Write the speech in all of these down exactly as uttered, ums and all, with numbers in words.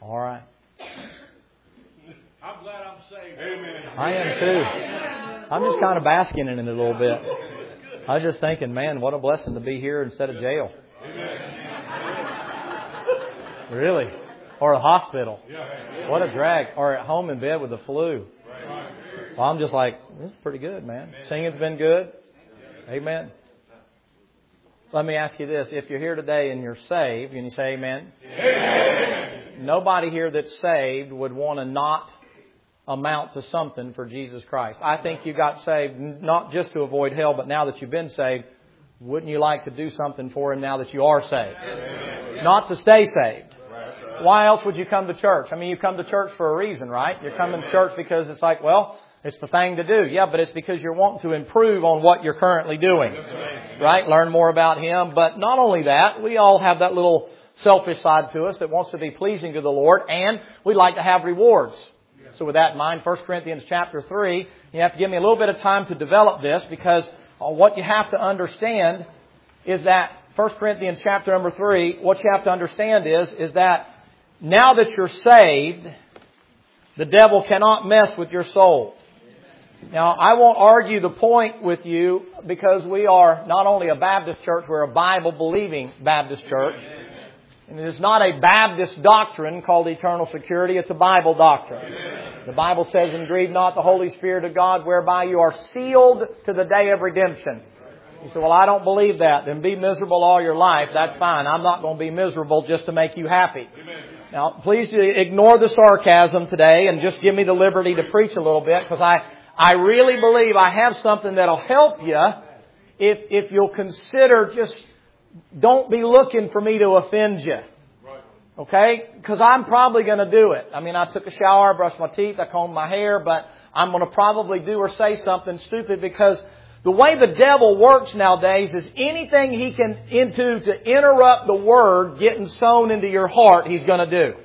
All right. I'm glad I'm saved. Amen. I am too. I'm just kind of basking in it a little bit. I was just thinking, man, what a blessing to be here instead of jail. Really? Or a hospital. What a drag. Or at home in bed with the flu. Well, I'm just like, this is pretty good, man. Singing's been good. Amen. Let me ask you this. If you're here today and you're saved, can you say amen? Amen. Nobody here that's saved would want to not amount to something for Jesus Christ. I think you got saved not just to avoid hell, but now that you've been saved, wouldn't you like to do something for Him now that you are saved? Amen. Not to stay saved. Why else would you come to church? I mean, you come to church for a reason, right? You're coming to church because it's like, well, it's the thing to do. Yeah, but it's because you're wanting to improve on what you're currently doing. Right? Learn more about Him. But not only that, we all have that little selfish side to us that wants to be pleasing to the Lord, and we like to have rewards. So with that in mind, First Corinthians chapter three, you have to give me a little bit of time to develop this, because what you have to understand is that First Corinthians chapter number three, what you have to understand is, is that now that you're saved, the devil cannot mess with your soul. Now, I won't argue the point with you, because we are not only a Baptist church, we're a Bible-believing Baptist church. And it is not a Baptist doctrine called eternal security. It's a Bible doctrine. The Bible says, and grieve not the Holy Spirit of God, whereby you are sealed to the day of redemption. You say, well, I don't believe that. Then be miserable all your life. That's fine. I'm not going to be miserable just to make you happy. Now, please ignore the sarcasm today and just give me the liberty to preach a little bit, because I, I really believe I have something that'll help you if, if you'll consider just don't be looking for me to offend you. Okay? Because I'm probably going to do it. I mean, I took a shower, I brushed my teeth, I combed my hair, but I'm going to probably do or say something stupid, because the way the devil works nowadays is anything he can into to interrupt the Word getting sown into your heart, he's going to do.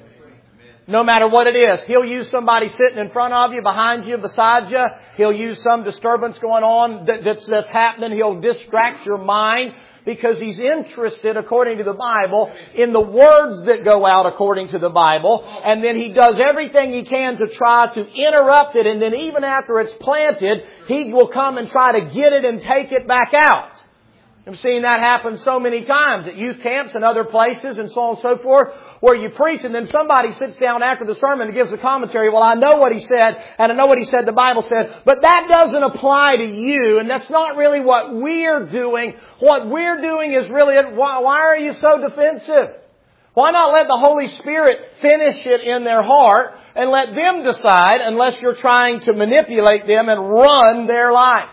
No matter what it is. He'll use somebody sitting in front of you, behind you, beside you. He'll use some disturbance going on that, that's, that's happening. He'll distract your mind, because he's interested, according to the Bible, in the words that go out according to the Bible. And then he does everything he can to try to interrupt it. And then even after it's planted, he will come and try to get it and take it back out. I've seen that happen so many times at youth camps and other places and so on and so forth, where you preach and then somebody sits down after the sermon and gives a commentary. Well, I know what he said, and I know what he said the Bible said, but that doesn't apply to you, and that's not really what we're doing. What we're doing is really, why, why are you so defensive? Why not let the Holy Spirit finish it in their heart and let them decide, unless you're trying to manipulate them and run their life?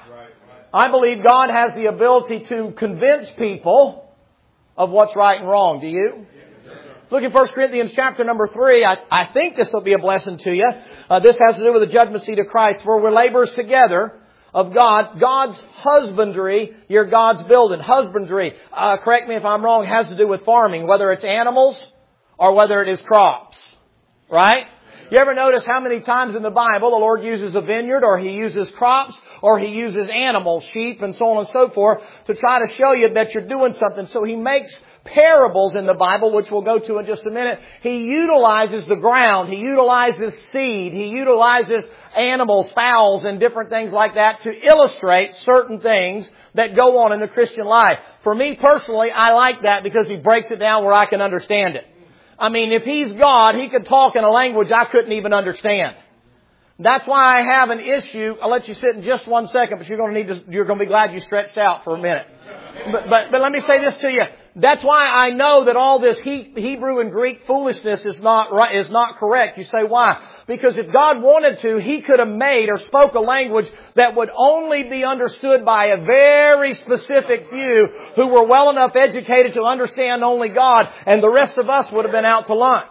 I believe God has the ability to convince people of what's right and wrong. Do you? Look at First Corinthians chapter number three. I, I think this will be a blessing to you. Uh, this has to do with the judgment seat of Christ. For we're laborers together of God. God's husbandry, you're God's building. Husbandry, uh, correct me if I'm wrong, has to do with farming, whether it's animals or whether it is crops. Right? You ever notice how many times in the Bible the Lord uses a vineyard, or He uses crops, or He uses animals, sheep, and so on and so forth, to try to show you that you're doing something. So He makes parables in the Bible, which we'll go to in just a minute. He utilizes the ground. He utilizes seed. He utilizes animals, fowls, and different things like that to illustrate certain things that go on in the Christian life. For me personally, I like that, because He breaks it down where I can understand it. I mean, if He's God, He could talk in a language I couldn't even understand. That's why I have an issue. I'll let you sit in just one second, but you're going to need to, you're going to be glad you stretched out for a minute. But, but, but let me say this to you. That's why I know that all this he, Hebrew and Greek foolishness is not right, is not correct. You say, why? Because if God wanted to, He could have made or spoke a language that would only be understood by a very specific few who were well enough educated to understand only God, and the rest of us would have been out to lunch.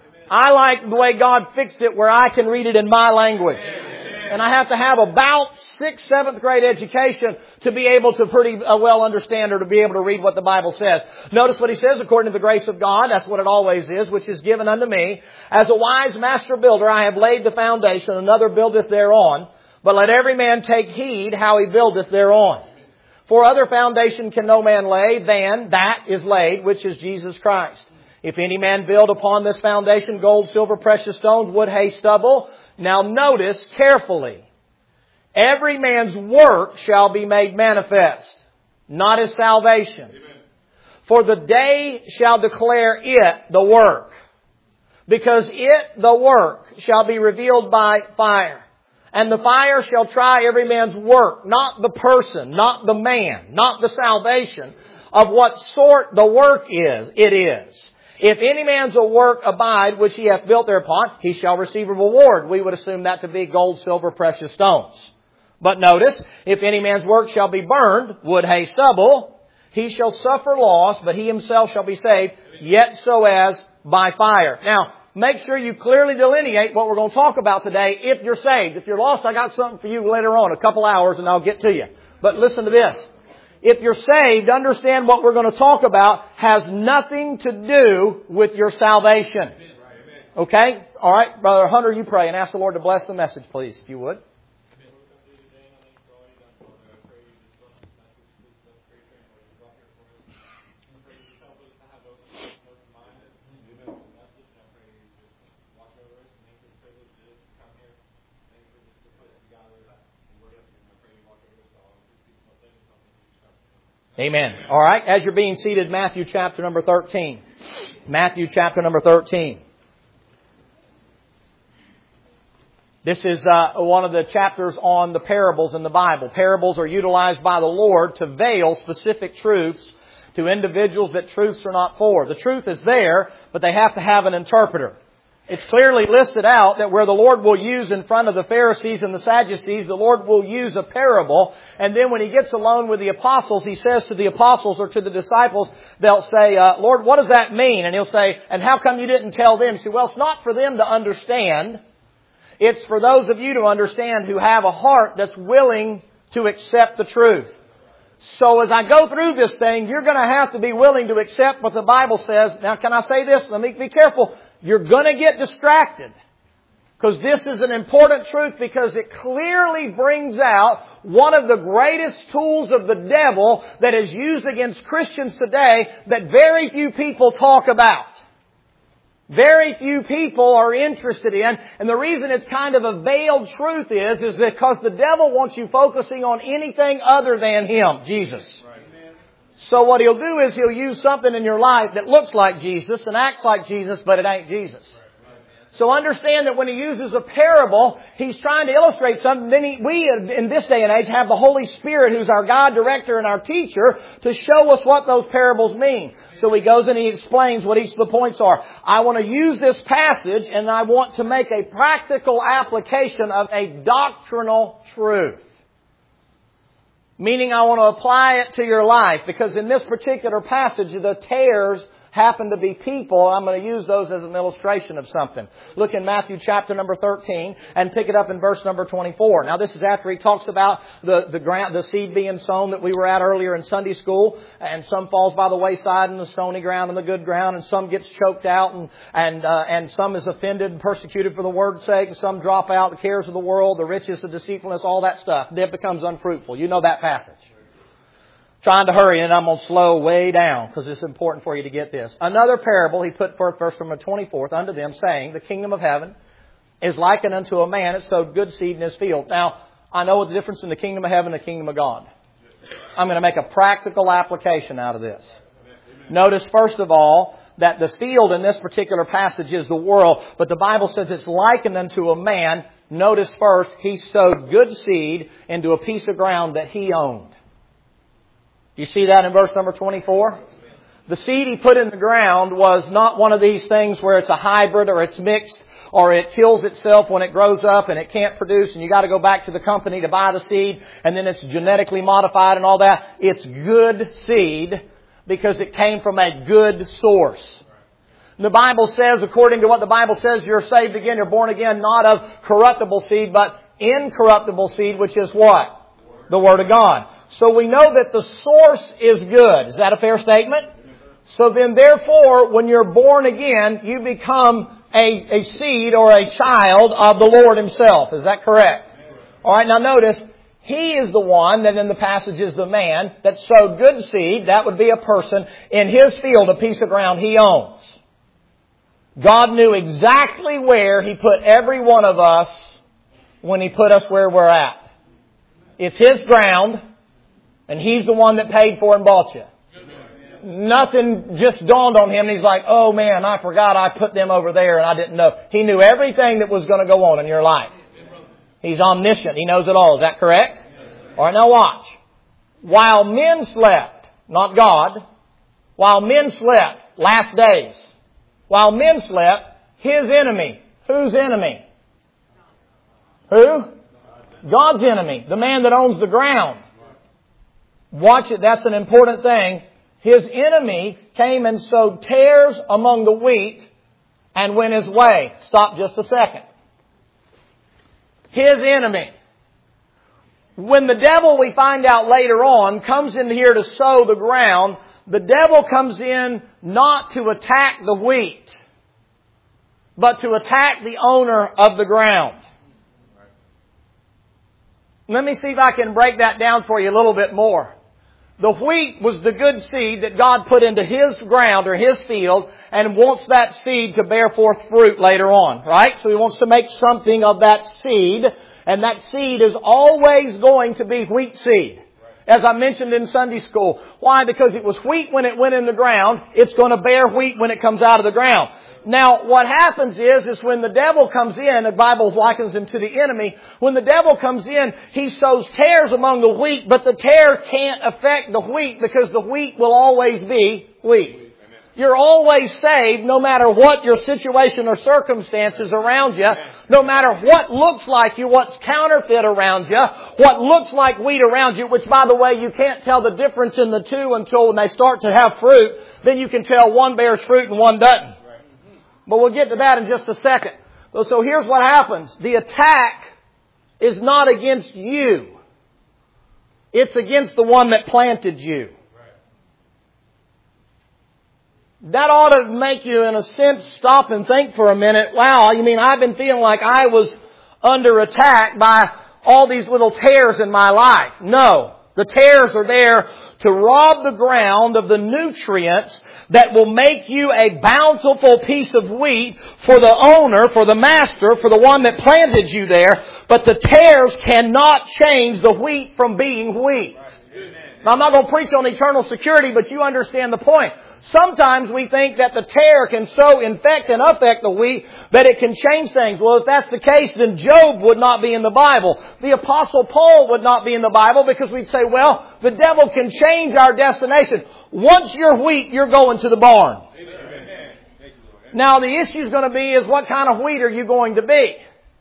I like the way God fixed it where I can read it in my language. And I have to have about sixth, seventh grade education to be able to pretty well understand or to be able to read what the Bible says. Notice what He says, according to the grace of God, that's what it always is, which is given unto me. As a wise master builder, I have laid the foundation, another buildeth thereon. But let every man take heed how he buildeth thereon. For other foundation can no man lay than that is laid, which is Jesus Christ. If any man build upon this foundation gold, silver, precious stones, wood, hay, stubble. Now notice carefully. Every man's work shall be made manifest, not his salvation. Amen. For the day shall declare it, the work. Because it, the work, shall be revealed by fire. And the fire shall try every man's work, not the person, not the man, not the salvation, of what sort the work is, it is. If any man's work abide, which he hath built thereupon, he shall receive a reward. We would assume that to be gold, silver, precious stones. But notice, if any man's work shall be burned, wood, hay, stubble, he shall suffer loss, but he himself shall be saved, yet so as by fire. Now, make sure you clearly delineate what we're going to talk about today if you're saved. If you're lost, I got something for you later on, a couple hours, and I'll get to you. But listen to this. If you're saved, understand what we're going to talk about has nothing to do with your salvation. Okay? All right, Brother Hunter, you pray and ask the Lord to bless the message, please, if you would. Amen. All right. As you're being seated, Matthew chapter number thirteen. Matthew chapter number thirteen. This is uh, one of the chapters on the parables in the Bible. Parables are utilized by the Lord to veil specific truths to individuals that truths are not for. The truth is there, but they have to have an interpreter. It's clearly listed out that where the Lord will use in front of the Pharisees and the Sadducees, the Lord will use a parable. And then when He gets alone with the apostles, He says to the apostles or to the disciples, they'll say, uh, Lord, what does that mean? And He'll say, and how come you didn't tell them? You say, well, it's not for them to understand. It's for those of you to understand who have a heart that's willing to accept the truth. So as I go through this thing, you're going to have to be willing to accept what the Bible says. Now, can I say this? Let me be careful. You're going to get distracted. Because this is an important truth because it clearly brings out one of the greatest tools of the devil that is used against Christians today that very few people talk about. Very few people are interested in. And the reason it's kind of a veiled truth is, is because the devil wants you focusing on anything other than Him, Jesus. So what he'll do is he'll use something in your life that looks like Jesus and acts like Jesus, but it ain't Jesus. So understand that when he uses a parable, he's trying to illustrate something. Then he, we, in this day and age, have the Holy Spirit, who's our God, director, and our teacher, to show us what those parables mean. So he goes and he explains what each of the points are. I want to use this passage, and I want to make a practical application of a doctrinal truth. Meaning I want to apply it to your life. Because in this particular passage, the tares happen to be people. I'm going to use those as an illustration of something. Look in Matthew chapter number thirteen and pick it up in verse number twenty-four. Now this is after he talks about the, the ground, the seed being sown that we were at earlier in Sunday school. And some falls by the wayside and the stony ground and the good ground. And some gets choked out and, and, uh, and some is offended and persecuted for the word's sake. And some drop out, the cares of the world, the riches, the deceitfulness, all that stuff. It becomes unfruitful. You know that passage. Trying to hurry, and I'm going to slow way down because it's important for you to get this. Another parable he put forth, verse from the twenty-fourth, unto them, saying, the kingdom of heaven is likened unto a man that sowed good seed in his field. Now, I know what the difference in the kingdom of heaven and the kingdom of God. I'm going to make a practical application out of this. Notice, first of all, that the field in this particular passage is the world, but the Bible says it's likened unto a man. Notice first, he sowed good seed into a piece of ground that he owned. You see that in verse number twenty-four? The seed he put in the ground was not one of these things where it's a hybrid or it's mixed or it kills itself when it grows up and it can't produce and you got to go back to the company to buy the seed and then it's genetically modified and all that. It's good seed because it came from a good source. The Bible says, according to what the Bible says, you're saved again, you're born again, not of corruptible seed, but incorruptible seed, which is what? The Word of God. So we know that the source is good. Is that a fair statement? So then therefore, when you're born again, you become a, a seed or a child of the Lord Himself. Is that correct? Alright, now notice, He is the one that in the passage is the man that sowed good seed. That would be a person in his field, a piece of ground he owns. God knew exactly where He put every one of us when He put us where we're at. It's His ground, and He's the one that paid for and bought you. Nothing just dawned on Him, and He's like, oh man, I forgot I put them over there and I didn't know. He knew everything that was going to go on in your life. He's omniscient. He knows it all. Is that correct? All right, now watch. While men slept, not God, while men slept, last days, while men slept, His enemy. Whose enemy? Who? God's enemy. The man that owns the ground. Watch it. That's an important thing. His enemy came and sowed tares among the wheat and went his way. Stop just a second. His enemy. When the devil, we find out later on, comes in here to sow the ground, the devil comes in not to attack the wheat, but to attack the owner of the ground. Let me see if I can break that down for you a little bit more. The wheat was the good seed that God put into His ground or His field and wants that seed to bear forth fruit later on, right? So He wants to make something of that seed, and that seed is always going to be wheat seed. As I mentioned in Sunday school. Why? Because it was wheat when it went in the ground. It's going to bear wheat when it comes out of the ground. Now, what happens is, is when the devil comes in, the Bible likens him to the enemy. When the devil comes in, he sows tares among the wheat, but the tare can't affect the wheat because the wheat will always be wheat. You're always saved no matter what your situation or circumstances around you. No matter what looks like you, what's counterfeit around you, what looks like wheat around you, which by the way, you can't tell the difference in the two until when they start to have fruit. Then you can tell one bears fruit and one doesn't. But we'll get to that in just a second. So here's what happens. The attack is not against you. It's against the one that planted you. That ought to make you, in a sense, stop and think for a minute. Wow, you mean I've been feeling like I was under attack by all these little tares in my life. No. The tares are there to rob the ground of the nutrients that will make you a bountiful piece of wheat for the owner, for the master, for the one that planted you there. But the tares cannot change the wheat from being wheat. Now, I'm not going to preach on eternal security, but you understand the point. Sometimes we think that the tare can so infect and affect the wheat that it can change things. Well, if that's the case, then Job would not be in the Bible. The Apostle Paul would not be in the Bible because we'd say, well, the devil can change our destination. Once you're wheat, you're going to the barn. Amen. Now, the issue is going to be is what kind of wheat are you going to be?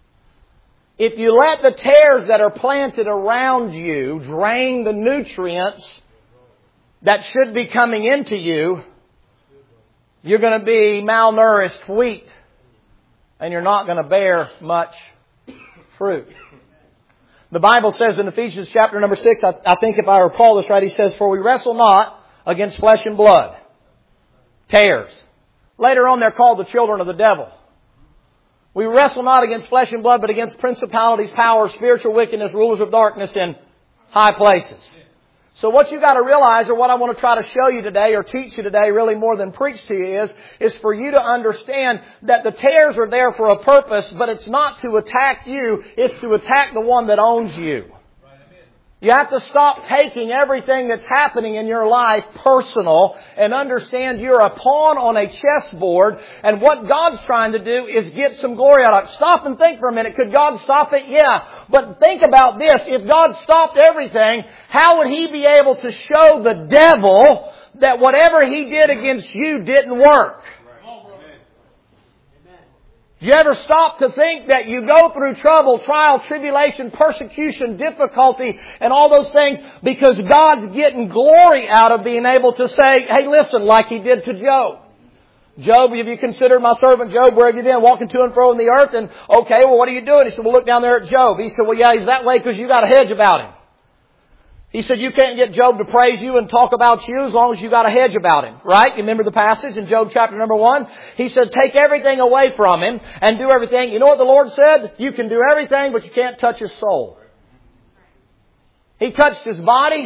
If you let the tares that are planted around you drain the nutrients that should be coming into you, you're going to be malnourished wheat. And you're not going to bear much fruit. The Bible says in Ephesians chapter number six, I, I think if I recall this right, he says, for we wrestle not against flesh and blood. Tares. Later on they're called the children of the devil. We wrestle not against flesh and blood, but against principalities, powers, spiritual wickedness, rulers of darkness in high places. So what you got to realize, or what I want to try to show you today, or teach you today, really more than preach to you is, is for you to understand that the tares are there for a purpose, but it's not to attack you, it's to attack the one that owns you. You have to stop taking everything that's happening in your life personal and understand you're a pawn on a chessboard, and what God's trying to do is get some glory out of it. Stop and think for a minute. Could God stop it? Yeah. But think about this. If God stopped everything, how would He be able to show the devil that whatever he did against you didn't work? You ever stop to think that you go through trouble, trial, tribulation, persecution, difficulty, and all those things because God's getting glory out of being able to say, hey, listen, like He did to Job. Job, have you considered my servant Job? Where have you been? Walking to and fro in the earth. And, okay, well, what are you doing? He said, well, look down there at Job. He said, well, yeah, he's that way because you got a hedge about him. He said, you can't get Job to praise you and talk about you as long as you got a hedge about him. Right? You remember the passage in Job chapter number one? He said, take everything away from him and do everything. You know what the Lord said? You can do everything, but you can't touch his soul. He touched his body.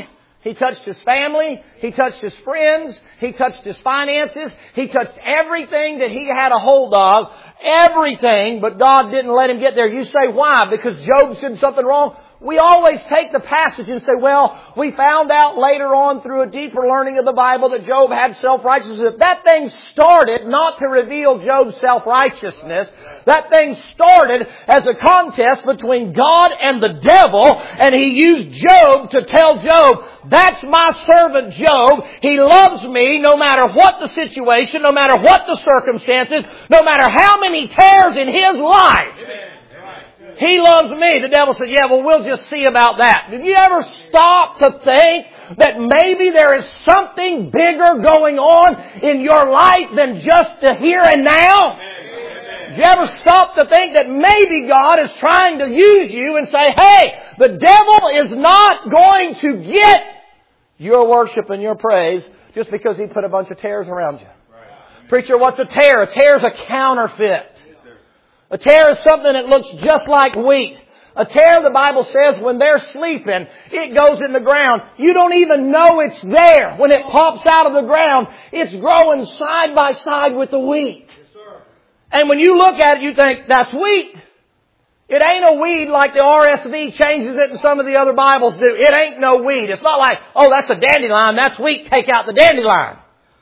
He touched his family. He touched his friends. He touched his finances. He touched everything that he had a hold of. Everything, but God didn't let him get there. You say, why? Because Job said something wrong? We always take the passage and say, well, we found out later on through a deeper learning of the Bible that Job had self-righteousness. That thing started not to reveal Job's self-righteousness. That thing started as a contest between God and the devil, and he used Job to tell Job, that's my servant Job. He loves me no matter what the situation, no matter what the circumstances, no matter how many tears in his life. He loves me. The devil said, yeah, well, we'll just see about that. Did you ever stop to think that maybe there is something bigger going on in your life than just the here and now? Did you ever stop to think that maybe God is trying to use you and say, hey, the devil is not going to get your worship and your praise just because he put a bunch of tares around you? Preacher, what's a tare? A tare is a counterfeit. A tare is something that looks just like wheat. A tare, the Bible says, when they're sleeping, it goes in the ground. You don't even know it's there. When it pops out of the ground, it's growing side by side with the wheat. And when you look at it, you think, that's wheat. It ain't a weed like the R S V changes it and some of the other Bibles do. It ain't no weed. It's not like, oh, that's a dandelion, that's wheat, take out the dandelion.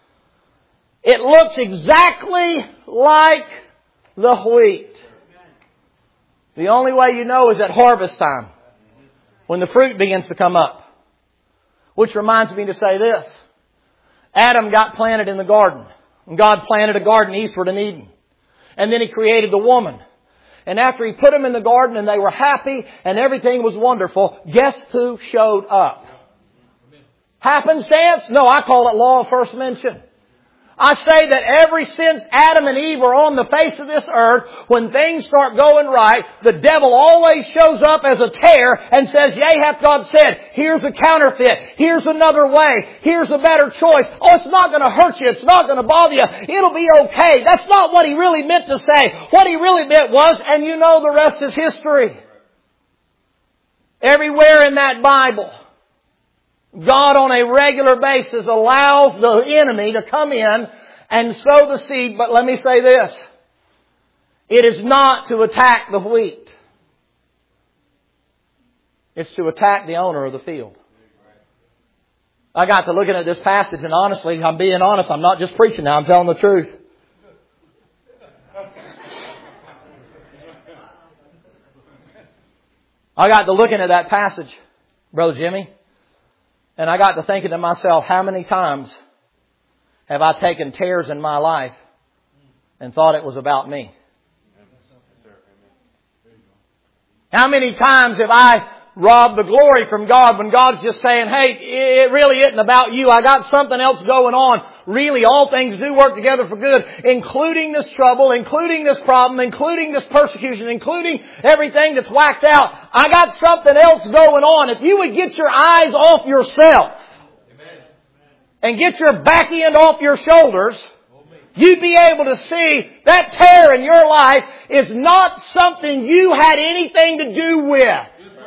It looks exactly like the wheat. The only way you know is at harvest time, when the fruit begins to come up. Which reminds me to say this. Adam got planted in the garden. And God planted a garden eastward in Eden. And then He created the woman. And after He put them in the garden and they were happy and everything was wonderful, guess who showed up? Happenstance? No, I call it law of first mention. I say that ever since Adam and Eve were on the face of this earth, when things start going right, the devil always shows up as a tare and says, yea, hath God said, here's a counterfeit, here's another way, here's a better choice. Oh, it's not going to hurt you, it's not going to bother you, it'll be okay. That's not what he really meant to say. What he really meant was, and you know the rest is history. Everywhere in that Bible, God on a regular basis allows the enemy to come in and sow the seed. But let me say this. It is not to attack the wheat. It's to attack the owner of the field. I got to looking at this passage and honestly, I'm being honest, I'm not just preaching now, I'm telling the truth. I got to looking at that passage, Brother Jimmy. And I got to thinking to myself, how many times have I taken tares in my life and thought it was about me? How many times have I robbed the glory from God when God's just saying, hey, it really isn't about you. I got something else going on. Really, all things do work together for good, including this trouble, including this problem, including this persecution, including everything that's whacked out. I got something else going on. If you would get your eyes off yourself and get your back end off your shoulders, you'd be able to see that tear in your life is not something you had anything to do with.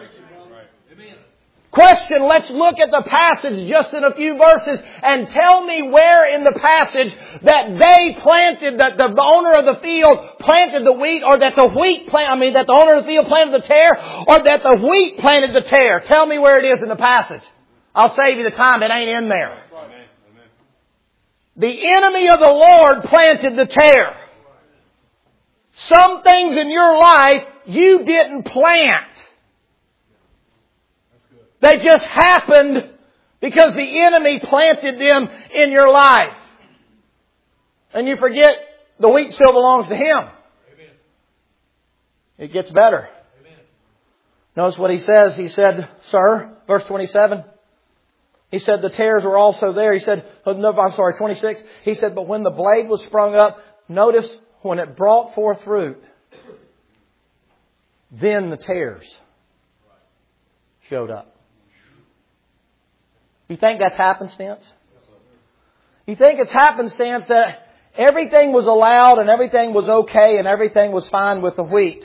Question, let's look at the passage just in a few verses and tell me where in the passage that they planted, that the owner of the field planted the wheat, or that the wheat plant, I mean that the owner of the field planted the tare, or that the wheat planted the tare. Tell me where it is in the passage. I'll save you the time. It ain't in there. The enemy of the Lord planted the tare. Some things in your life you didn't plant. They just happened because the enemy planted them in your life. And you forget the wheat still belongs to Him. Amen. It gets better. Amen. Notice what he says. He said, sir, verse twenty-seven. He said the tares were also there. He said, oh, no, I'm sorry, twenty-six. He said, but when the blade was sprung up, notice when it brought forth fruit, then the tares showed up. You think that's happenstance? You think it's happenstance that everything was allowed and everything was okay and everything was fine with the wheat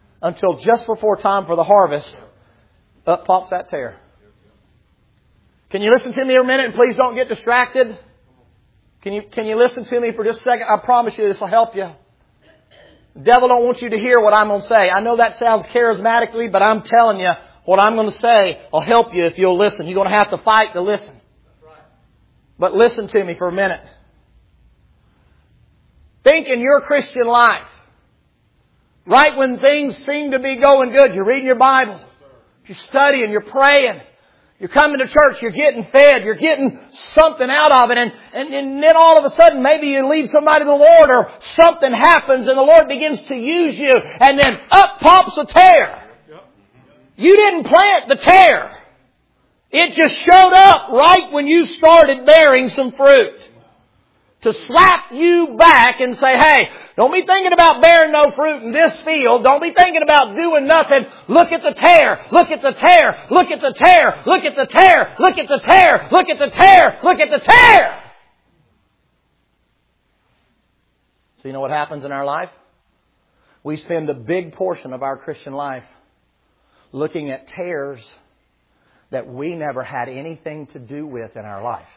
until just before time for the harvest, up pops that tare. Can you listen to me a minute and please don't get distracted? Can you, can you listen to me for just a second? I promise you this will help you. The devil don't want you to hear what I'm going to say. I know that sounds charismatically, but I'm telling you, what I'm going to say will help you if you'll listen. You're going to have to fight to listen. But listen to me for a minute. Think in your Christian life. Right when things seem to be going good, you're reading your Bible, you're studying, you're praying, you're coming to church, you're getting fed, you're getting something out of it, and, and, and then all of a sudden maybe you lead somebody to the Lord or something happens and the Lord begins to use you, and then up pops a tear. You didn't plant the tear. It just showed up right when you started bearing some fruit. To slap you back and say, hey, don't be thinking about bearing no fruit in this field. Don't be thinking about doing nothing. Look at the tear. Look at the tear. Look at the tear. Look at the tear. Look at the tear. Look at the tear. Look at the tear. So you know what happens in our life? We spend a big portion of our Christian life looking at tears that we never had anything to do with in our life.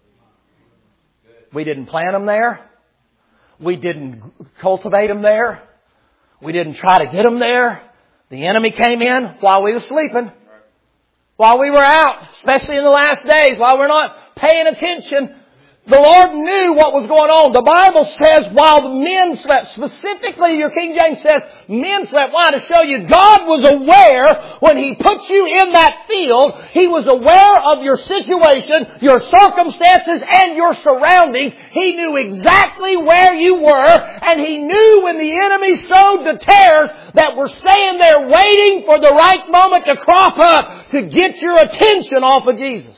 We didn't plant them there. We didn't cultivate them there. We didn't try to get them there. The enemy came in while we were sleeping. While we were out, especially in the last days, while we're not paying attention. The Lord knew what was going on. The Bible says while the men slept, specifically your King James says men slept. Why? To show you God was aware when He put you in that field. He was aware of your situation, your circumstances, and your surroundings. He knew exactly where you were, and He knew when the enemy sowed the tares that were staying there waiting for the right moment to crop up to get your attention off of Jesus.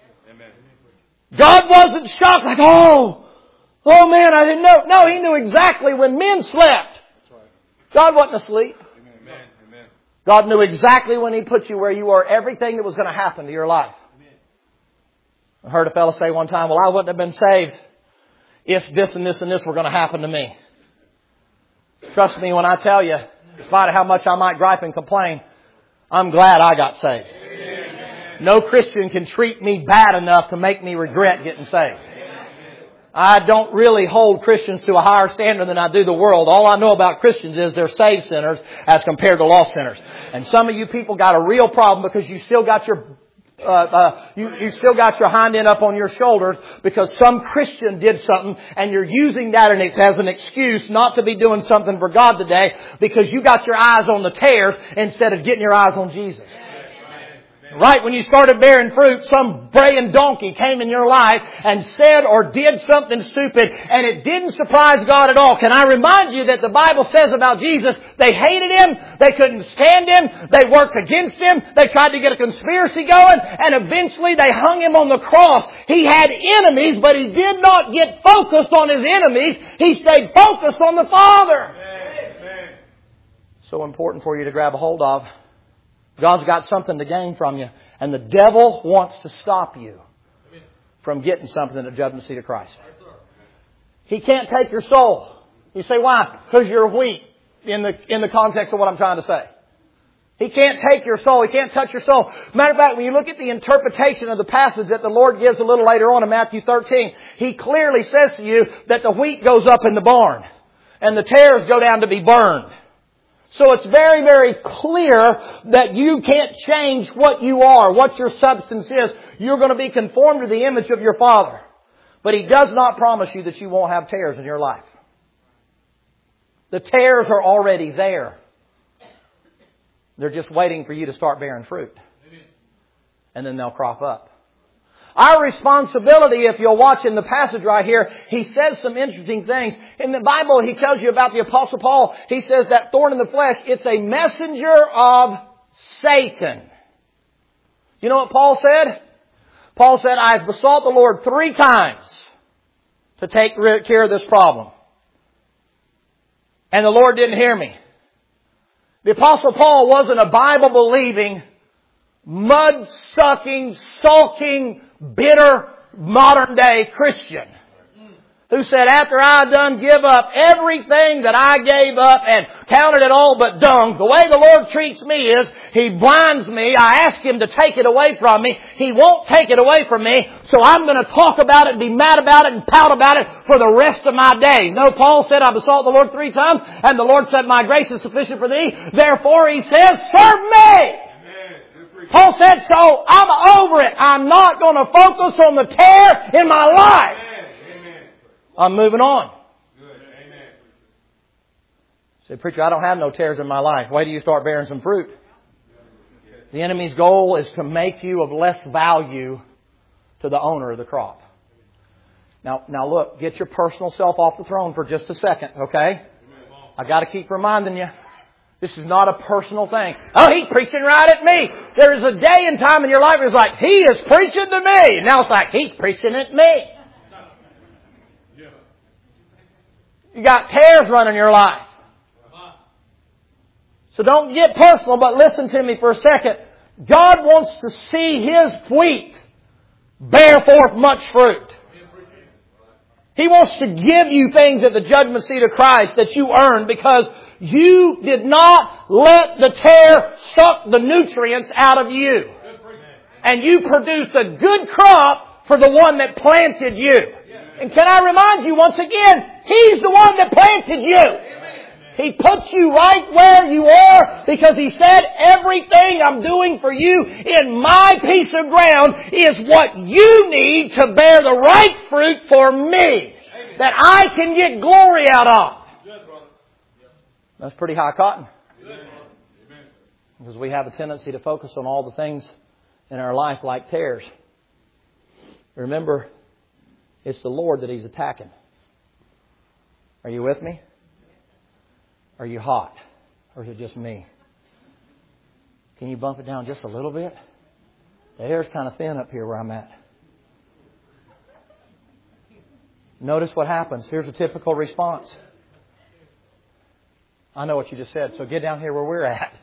God wasn't shocked like, oh, oh man, I didn't know. No, He knew exactly when men slept. God wasn't asleep. God knew exactly when He put you where you were, everything that was going to happen to your life. I heard a fellow say one time, well, I wouldn't have been saved if this and this and this were going to happen to me. Trust me when I tell you, in spite of how much I might gripe and complain, I'm glad I got saved. No Christian can treat me bad enough to make me regret getting saved. I don't really hold Christians to a higher standard than I do the world. All I know about Christians is they're saved sinners as compared to lost sinners. And some of you people got a real problem because you still got your uh, uh, you, you still got your hind end up on your shoulders because some Christian did something and you're using that as an excuse not to be doing something for God today because you got your eyes on the tares instead of getting your eyes on Jesus. Right when you started bearing fruit, some braying donkey came in your life and said or did something stupid, and it didn't surprise God at all. Can I remind you that the Bible says about Jesus, they hated Him, they couldn't stand Him, they worked against Him, they tried to get a conspiracy going, and eventually they hung Him on the cross. He had enemies, but He did not get focused on His enemies. He stayed focused on the Father. Amen. So important for you to grab a hold of. God's got something to gain from you. And the devil wants to stop you from getting something at the judgment seat of Christ. He can't take your soul. You say, why? Because you're weak in the, in the context of what I'm trying to say. He can't take your soul. He can't touch your soul. Matter of fact, when you look at the interpretation of the passage that the Lord gives a little later on in Matthew thirteen, He clearly says to you that the wheat goes up in the barn and the tares go down to be burned. So it's very, very clear that you can't change what you are, what your substance is. You're going to be conformed to the image of your Father. But He does not promise you that you won't have tares in your life. The tares are already there. They're just waiting for you to start bearing fruit. And then they'll crop up. Our responsibility, if you'll watch in the passage right here, he says some interesting things. In the Bible, he tells you about the Apostle Paul. He says that thorn in the flesh, it's a messenger of Satan. You know what Paul said? Paul said, I've besought the Lord three times to take care of this problem. And the Lord didn't hear me. The Apostle Paul wasn't a Bible-believing, mud-sucking, sulking, bitter, modern-day Christian. who said, after I done give up everything that I gave up and counted it all but dung, the way the Lord treats me is He blinds me. I ask Him to take it away from me. He won't take it away from me. So I'm going to talk about it and be mad about it and pout about it for the rest of my days. No, Paul said, I besought the Lord three times and the Lord said, my grace is sufficient for thee. Therefore, He says, serve me. Paul said, so I'm over it. I'm not going to focus on the tear in my life. I'm moving on. Say, preacher, I don't have no tares in my life. Wait till you start bearing some fruit. The enemy's goal is to make you of less value to the owner of the crop. Now, now look, get your personal self off the throne for just a second, okay? I got to keep reminding you. This is not a personal thing. Oh, he's preaching right at me. There is a day and time in your life where it's like, he is preaching to me. Now it's like, he's preaching at me. You got tares running your life. So don't get personal, but listen to me for a second. God wants to see His wheat bear forth much fruit. He wants to give you things at the judgment seat of Christ that you earned because you did not let the tare suck the nutrients out of you. And you produced a good crop for the one that planted you. And can I remind you once again, He's the one that planted you. He puts you right where you are because He said, everything I'm doing for you in my piece of ground is what you need to bear the right fruit for me. That I can get glory out of. That's pretty high cotton. Because we have a tendency to focus on all the things in our life like tares. Remember, it's the Lord that He's attacking. Are you with me? Are you hot? Or is it just me? Can you bump it down just a little bit? The air's kind of thin up here where I'm at. Notice what happens. Here's a typical response. I know what you just said, so get down here where we're at.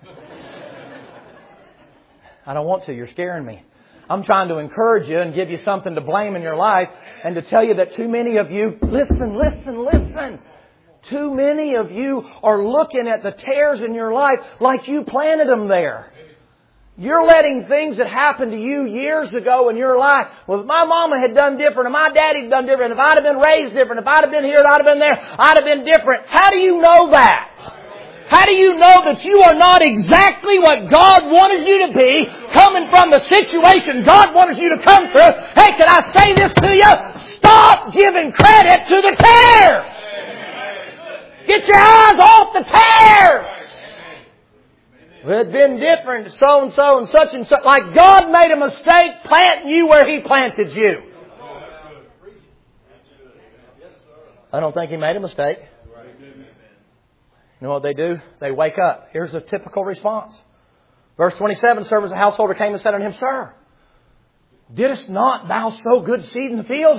I don't want to. You're scaring me. I'm trying to encourage you and give you something to blame in your life and to tell you that too many of you, listen, listen, listen. Too many of you are looking at the tares in your life like you planted them there. You're letting things that happened to you years ago in your life. Well, if my mama had done different, and my daddy had done different, if I'd have been raised different, if I'd have been here, I'd have been there, I'd have been different. How do you know that? How do you know that you are not exactly what God wanted you to be, coming from the situation God wanted you to come through? Hey, can I say this to you? Stop giving credit to the tares. Get your eyes off the tares. If it had been different, so and so and such and such. Like God made a mistake planting you where He planted you. I don't think He made a mistake. You know what they do? They wake up. Here's a typical response. Verse twenty-seven, servants of the householder came and said unto him, Sir, didst not thou sow good seed in the field?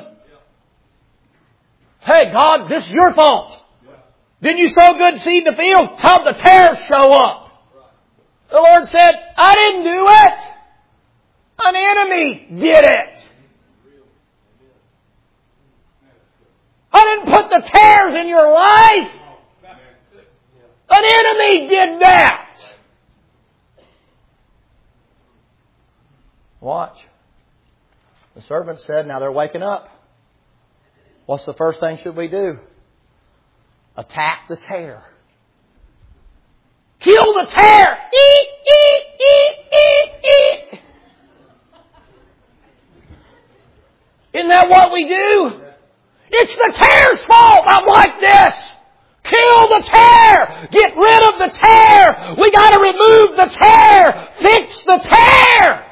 Hey, God, this is your fault. Didn't you sow good seed in the field? How'd the tares show up? The Lord said, I didn't do it. An enemy did it. I didn't put the tares in your life. An enemy did that. Watch. The servant said, now they're waking up. What's the first thing should we do? Attack the tare. Kill the tare. Eat, eat, eat, eat, eat. Isn't that what we do? It's the tare's fault I'm like this. Kill the tare. Get rid of the tare. We got to remove the tare. Fix the tare.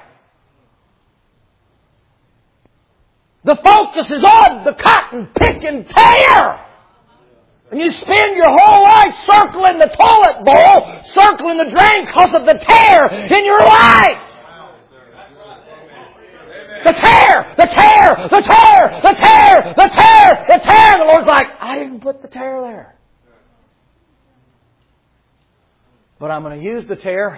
The focus is on the cotton picking tare. And you spend your whole life circling the toilet bowl, circling the drain because of the tear in your life. The tear, the tear, the tear, the tear, the tear, the tear. The Lord's like, I didn't put the tear there. But I'm going to use the tear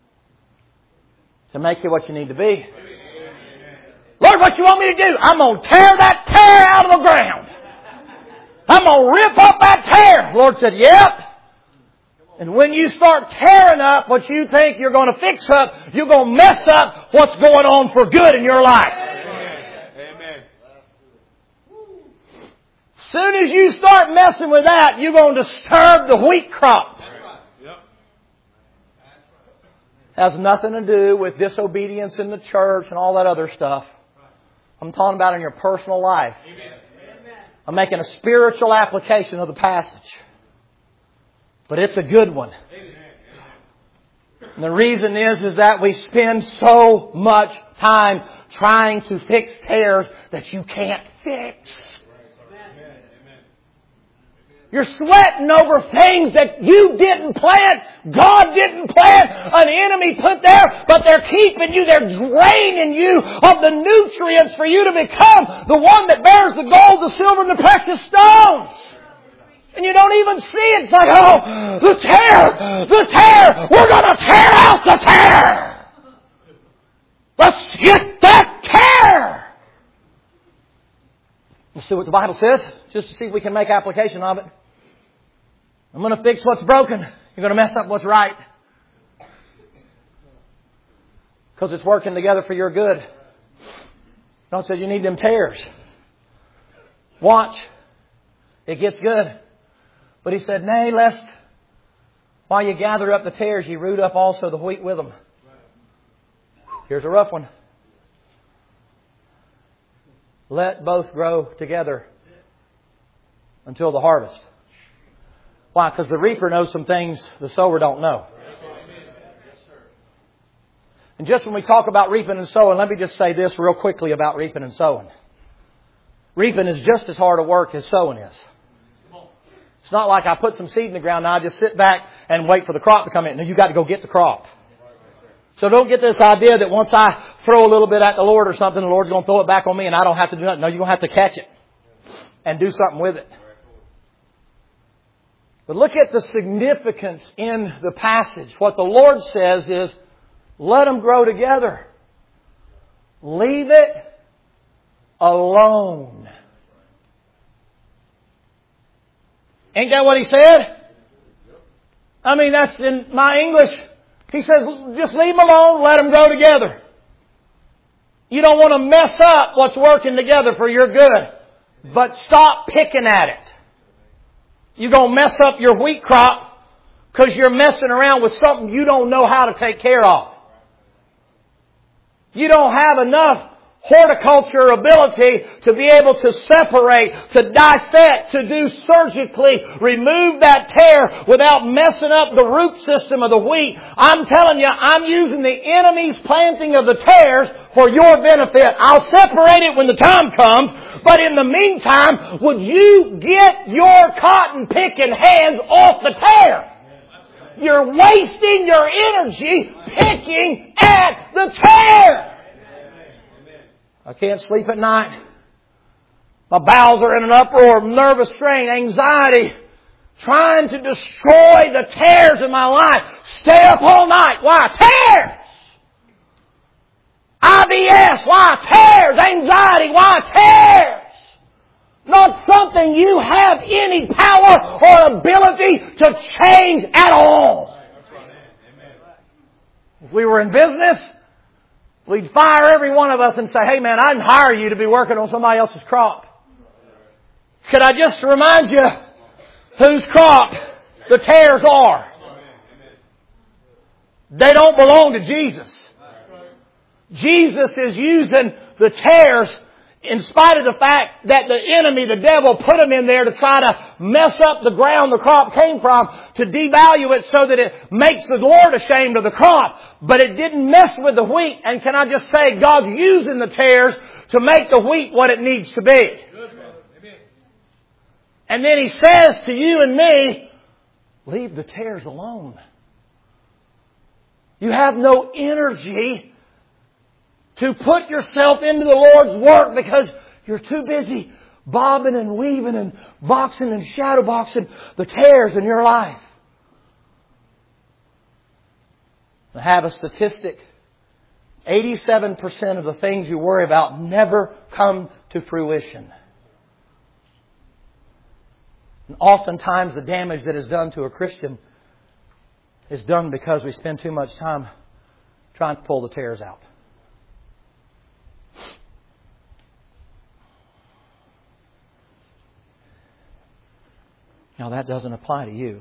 to make you what you need to be. Lord, what you want me to do? I'm going to tear that tear out of the ground. I'm going to rip up that tare. The Lord said, yep. And when you start tearing up what you think you're going to fix up, you're going to mess up what's going on for good in your life. Amen. As soon as you start messing with that, you're going to disturb the wheat crop. Has nothing to do with disobedience in the church and all that other stuff. I'm talking about in your personal life. I'm making a spiritual application of the passage. But it's a good one. And the reason is, is that we spend so much time trying to fix tears that you can't fix. You're sweating over things that you didn't plant, God didn't plant, an enemy put there, but they're keeping you, they're draining you of the nutrients for you to become the one that bears the gold, the silver, and the precious stones. And you don't even see it. It's like, oh, the tear, the tear, we're going to tear out the tear. Let's get that tear. Let's see what the Bible says, just to see if we can make application of it. I'm going to fix what's broken. You're going to mess up what's right. Because it's working together for your good. God said you need them tears. Watch. It gets good. But He said, nay, lest while you gather up the tares, you root up also the wheat with them. Here's a rough one. Let both grow together until the harvest. Why? Because the reaper knows some things the sower don't know. And just when we talk about reaping and sowing, let me just say this real quickly about reaping and sowing. Reaping is just as hard a work as sowing is. It's not like I put some seed in the ground and I just sit back and wait for the crop to come in. No, you've got to go get the crop. So don't get this idea that once I throw a little bit at the Lord or something, the Lord's going to throw it back on me and I don't have to do nothing. No, you're going to have to catch it and do something with it. But look at the significance in the passage. What the Lord says is, let them grow together. Leave it alone. Ain't that what He said? I mean, that's in my English. He says, just leave them alone, let them grow together. You don't want to mess up what's working together for your good. But stop picking at it. You're going to mess up your wheat crop because you're messing around with something you don't know how to take care of. You don't have enough horticulture ability to be able to separate, to dissect, to do surgically, remove that tear without messing up the root system of the wheat. I'm telling you, I'm using the enemy's planting of the tares for your benefit. I'll separate it when the time comes, but in the meantime, would you get your cotton picking hands off the tear? You're wasting your energy picking at the tear. I can't sleep at night. My bowels are in an uproar, nervous strain, anxiety, trying to destroy the tares in my life. Stay up all night. Why? Tares! I B S. Why? Tares! Anxiety. Why? Tares! Not something you have any power or ability to change at all. If we were in business, we'd fire every one of us and say, hey man, I didn't hire you to be working on somebody else's crop. Could I just remind you whose crop the tares are? They don't belong to Jesus. Jesus is using the tares in spite of the fact that the enemy, the devil, put them in there to try to mess up the ground the crop came from, to devalue it so that it makes the Lord ashamed of the crop. But it didn't mess with the wheat. And can I just say, God's using the tares to make the wheat what it needs to be. And then He says to you and me, leave the tares alone. You have no energy to put yourself into the Lord's work because you're too busy bobbing and weaving and boxing and shadow boxing the tares in your life. I have a statistic. eighty-seven percent of the things you worry about never come to fruition. And oftentimes the damage that is done to a Christian is done because we spend too much time trying to pull the tares out. Now that doesn't apply to you,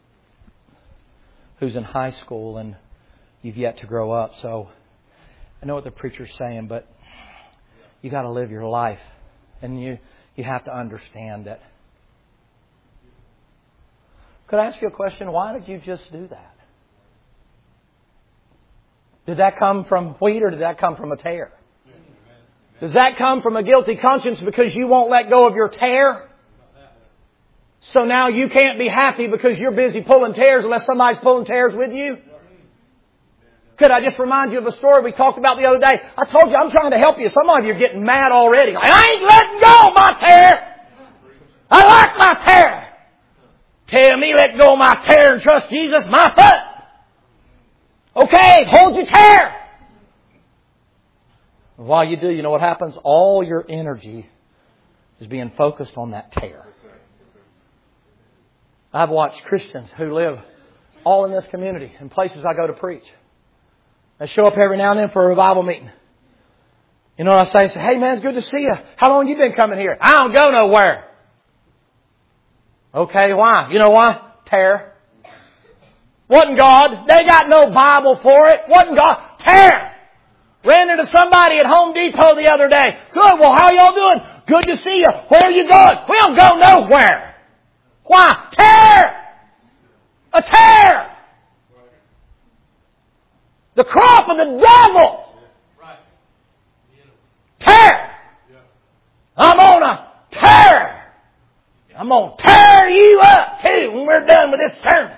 who's in high school and you've yet to grow up. So I know what the preacher's saying, but you got to live your life, and you you have to understand that. Could I ask you a question? Why did you just do that? Did that come from wheat, or did that come from a tare? Does that come from a guilty conscience because you won't let go of your tare? So now you can't be happy because you're busy pulling tares unless somebody's pulling tares with you? Could I just remind you of a story we talked about the other day? I told you I'm trying to help you. Some of you are getting mad already. Like, I ain't letting go of my tare. I like my tare. Tell me let go of my tare and trust Jesus, my foot. Okay, hold your tare. While you do, you know what happens? All your energy is being focused on that tare. I've watched Christians who live all in this community and places I go to preach. They show up every now and then for a revival meeting. You know what I say? I say, hey man, it's good to see you. How long you been coming here? I don't go nowhere. Okay, why? You know why? Tare. Wasn't God. They got no Bible for it. Wasn't God. Tare. Ran into somebody at Home Depot the other day. Good, well how y'all doing? Good to see you. Where are you going? We don't go nowhere. Why? Tare! A tare! The crop of the devil! Tare! I'm on a tear! I'm going to tear you up too when we're done with this sermon.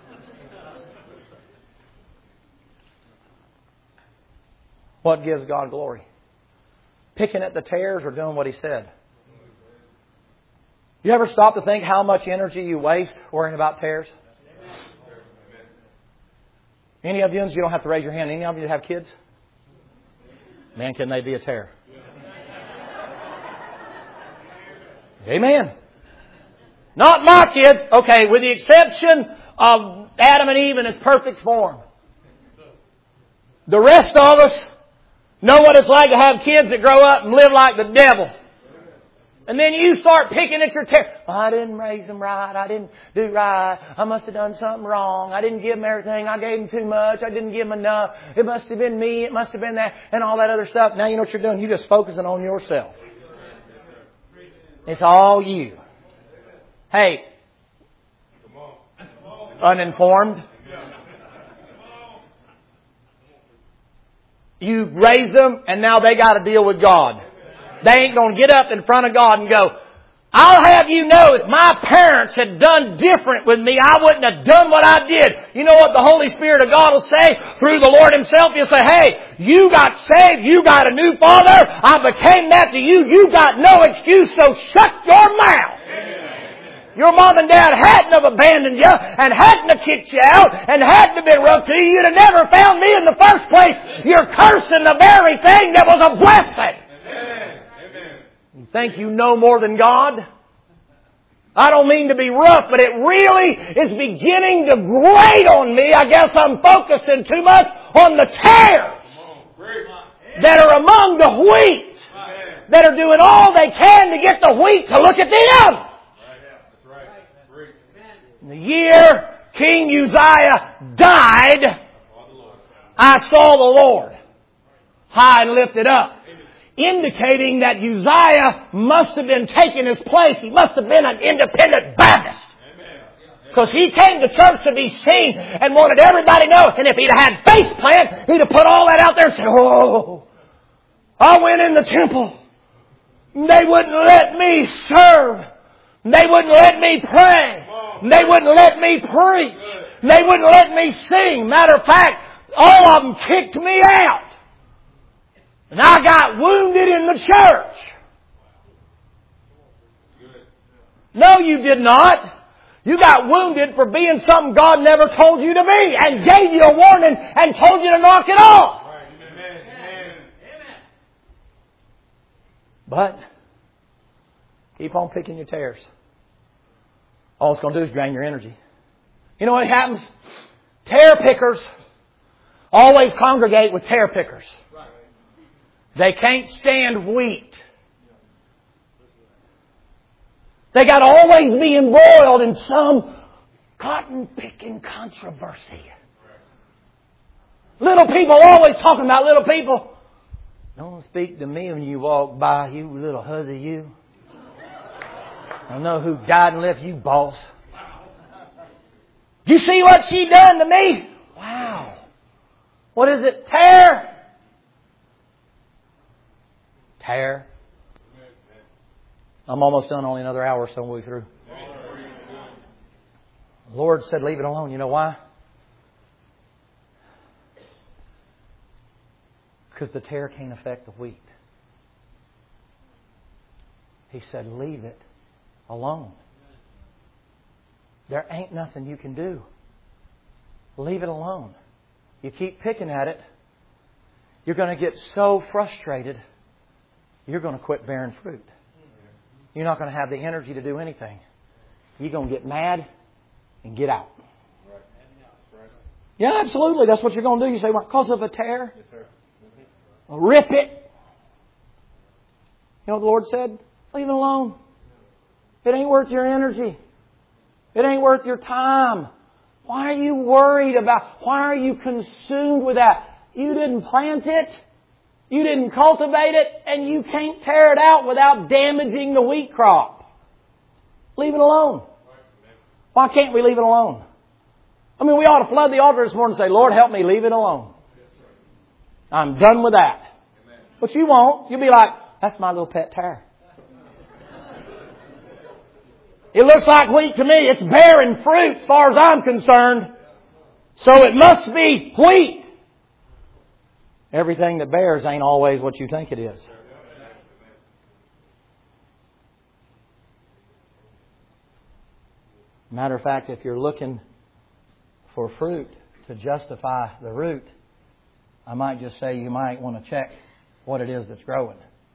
What gives God glory? Picking at the tares or doing what He said? You ever stop to think how much energy you waste worrying about tares? Any of you, you don't have to raise your hand, any of you have kids? Man, can they be a tare? Amen. Not my kids. Okay, with the exception of Adam and Eve in its perfect form. The rest of us know what it's like to have kids that grow up and live like the devil. And then you start picking at your tail. Oh, I didn't raise them right. I didn't do right. I must have done something wrong. I didn't give them everything. I gave them too much. I didn't give them enough. It must have been me. It must have been that. And all that other stuff. Now you know what you're doing. You're just focusing on yourself. It's all you. Hey. Uninformed. You raised them and now they got to deal with God. They ain't going to get up in front of God and go, I'll have you know if my parents had done different with me, I wouldn't have done what I did. You know what the Holy Spirit of God will say through the Lord Himself? He'll say, hey, you got saved. You got a new father. I became that to you. You got no excuse, so shut your mouth. Your mom and dad hadn't have abandoned you and hadn't have kicked you out and hadn't have been rough to you. You'd have never found me in the first place. You're cursing the very thing that was a blessing. You think you know more than God? I don't mean to be rough, but it really is beginning to grate on me. I guess I'm focusing too much on the tares that are among the wheat, that are doing all they can to get the wheat to look at them. In the year King Uzziah died, I saw the Lord high and lifted up, indicating that Uzziah must have been taking his place. He must have been an independent Baptist. Because he came to church to be seen and wanted everybody to know. And if he'd had face plant, he'd have put all that out there and said, oh, I went in the temple. They wouldn't let me serve. They wouldn't let me pray. They wouldn't let me preach. They wouldn't let me sing. Matter of fact, all of them kicked me out. And I got wounded in the church. No, you did not. You got wounded for being something God never told you to be and gave you a warning and told you to knock it off. But keep on picking your tares. all it's going to do is drain your energy. You know what happens? Tare pickers always congregate with tare pickers. They can't stand wheat. They got to always be embroiled in some cotton picking controversy. Little people always talking about little people. Don't speak to me when you walk by, you little hussy, you. I know who died and left you, boss. You see what she done to me? Wow. What is it? Tare. Tare. I'm almost done. Only another hour or so we'll be through. The Lord said, leave it alone. You know why? Because the tare can't affect the wheat. He said, leave it alone. There ain't nothing you can do. Leave it alone. You keep picking at it, you're going to get so frustrated, you're going to quit bearing fruit. You're not going to have the energy to do anything. You're going to get mad and get out. Yeah, absolutely. That's what you're going to do. You say, well, because of a tare? Yes, sir. Well, rip it. You know what the Lord said? Leave it alone. It ain't worth your energy. It ain't worth your time. Why are you worried about, why are you consumed with that? You didn't plant it. You didn't cultivate it, and you can't tear it out without damaging the wheat crop. Leave it alone. Why can't we leave it alone? I mean, we ought to flood the altar this morning and say, Lord, help me, leave it alone. I'm done with that. But you won't. You'll be like, that's my little pet tare. It looks like wheat to me. It's bearing fruit as far as I'm concerned. So it must be wheat. Everything that bears ain't always what you think it is. Matter of fact, if you're looking for fruit to justify the root, I might just say you might want to check what it is that's growing.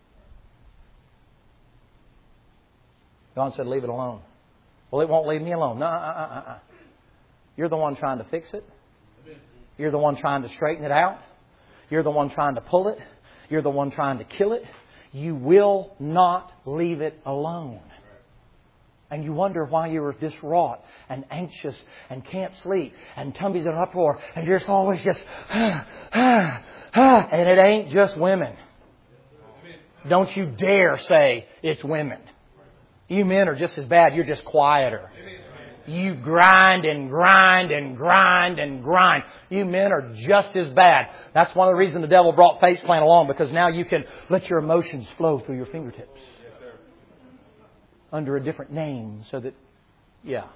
God said, leave it alone. Well, it won't leave me alone. No, uh, uh, uh. You're the one trying to fix it. You're the one trying to straighten it out. You're the one trying to pull it. You're the one trying to kill it. You will not leave it alone. And you wonder why you were distraught and anxious and can't sleep and tummy's in an uproar and you're just always just, ah, ah, ah. And it ain't just women. Don't you dare say it's women. You men are just as bad. You're just quieter. You grind and grind and grind and grind. You men are just as bad. That's one of the reasons the devil brought face plant along, because now you can let your emotions flow through your fingertips. Under a different name so that, yeah.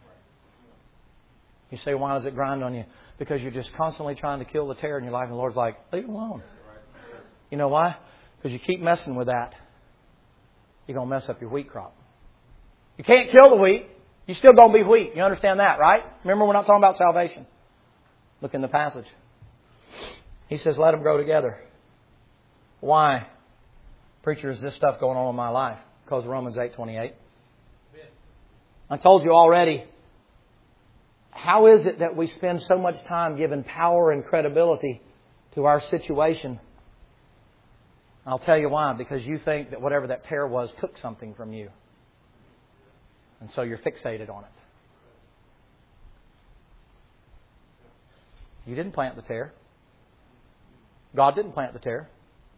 You say, why does it grind on you? Because you're just constantly trying to kill the tare in your life, and the Lord's like, leave it alone. You know why? Because you keep messing with that, you're going to mess up your wheat crop. You can't kill the wheat. You're still going to be wheat. You understand that, right? Remember, we're not talking about salvation. Look in the passage. He says, let them grow together. Why? Preacher, is this stuff going on in my life? Because of Romans eight twenty-eight. I told you already, how is it that we spend so much time giving power and credibility to our situation? I'll tell you why. Because you think that whatever that tare was took something from you. And so you're fixated on it. You didn't plant the tare. God didn't plant the tare.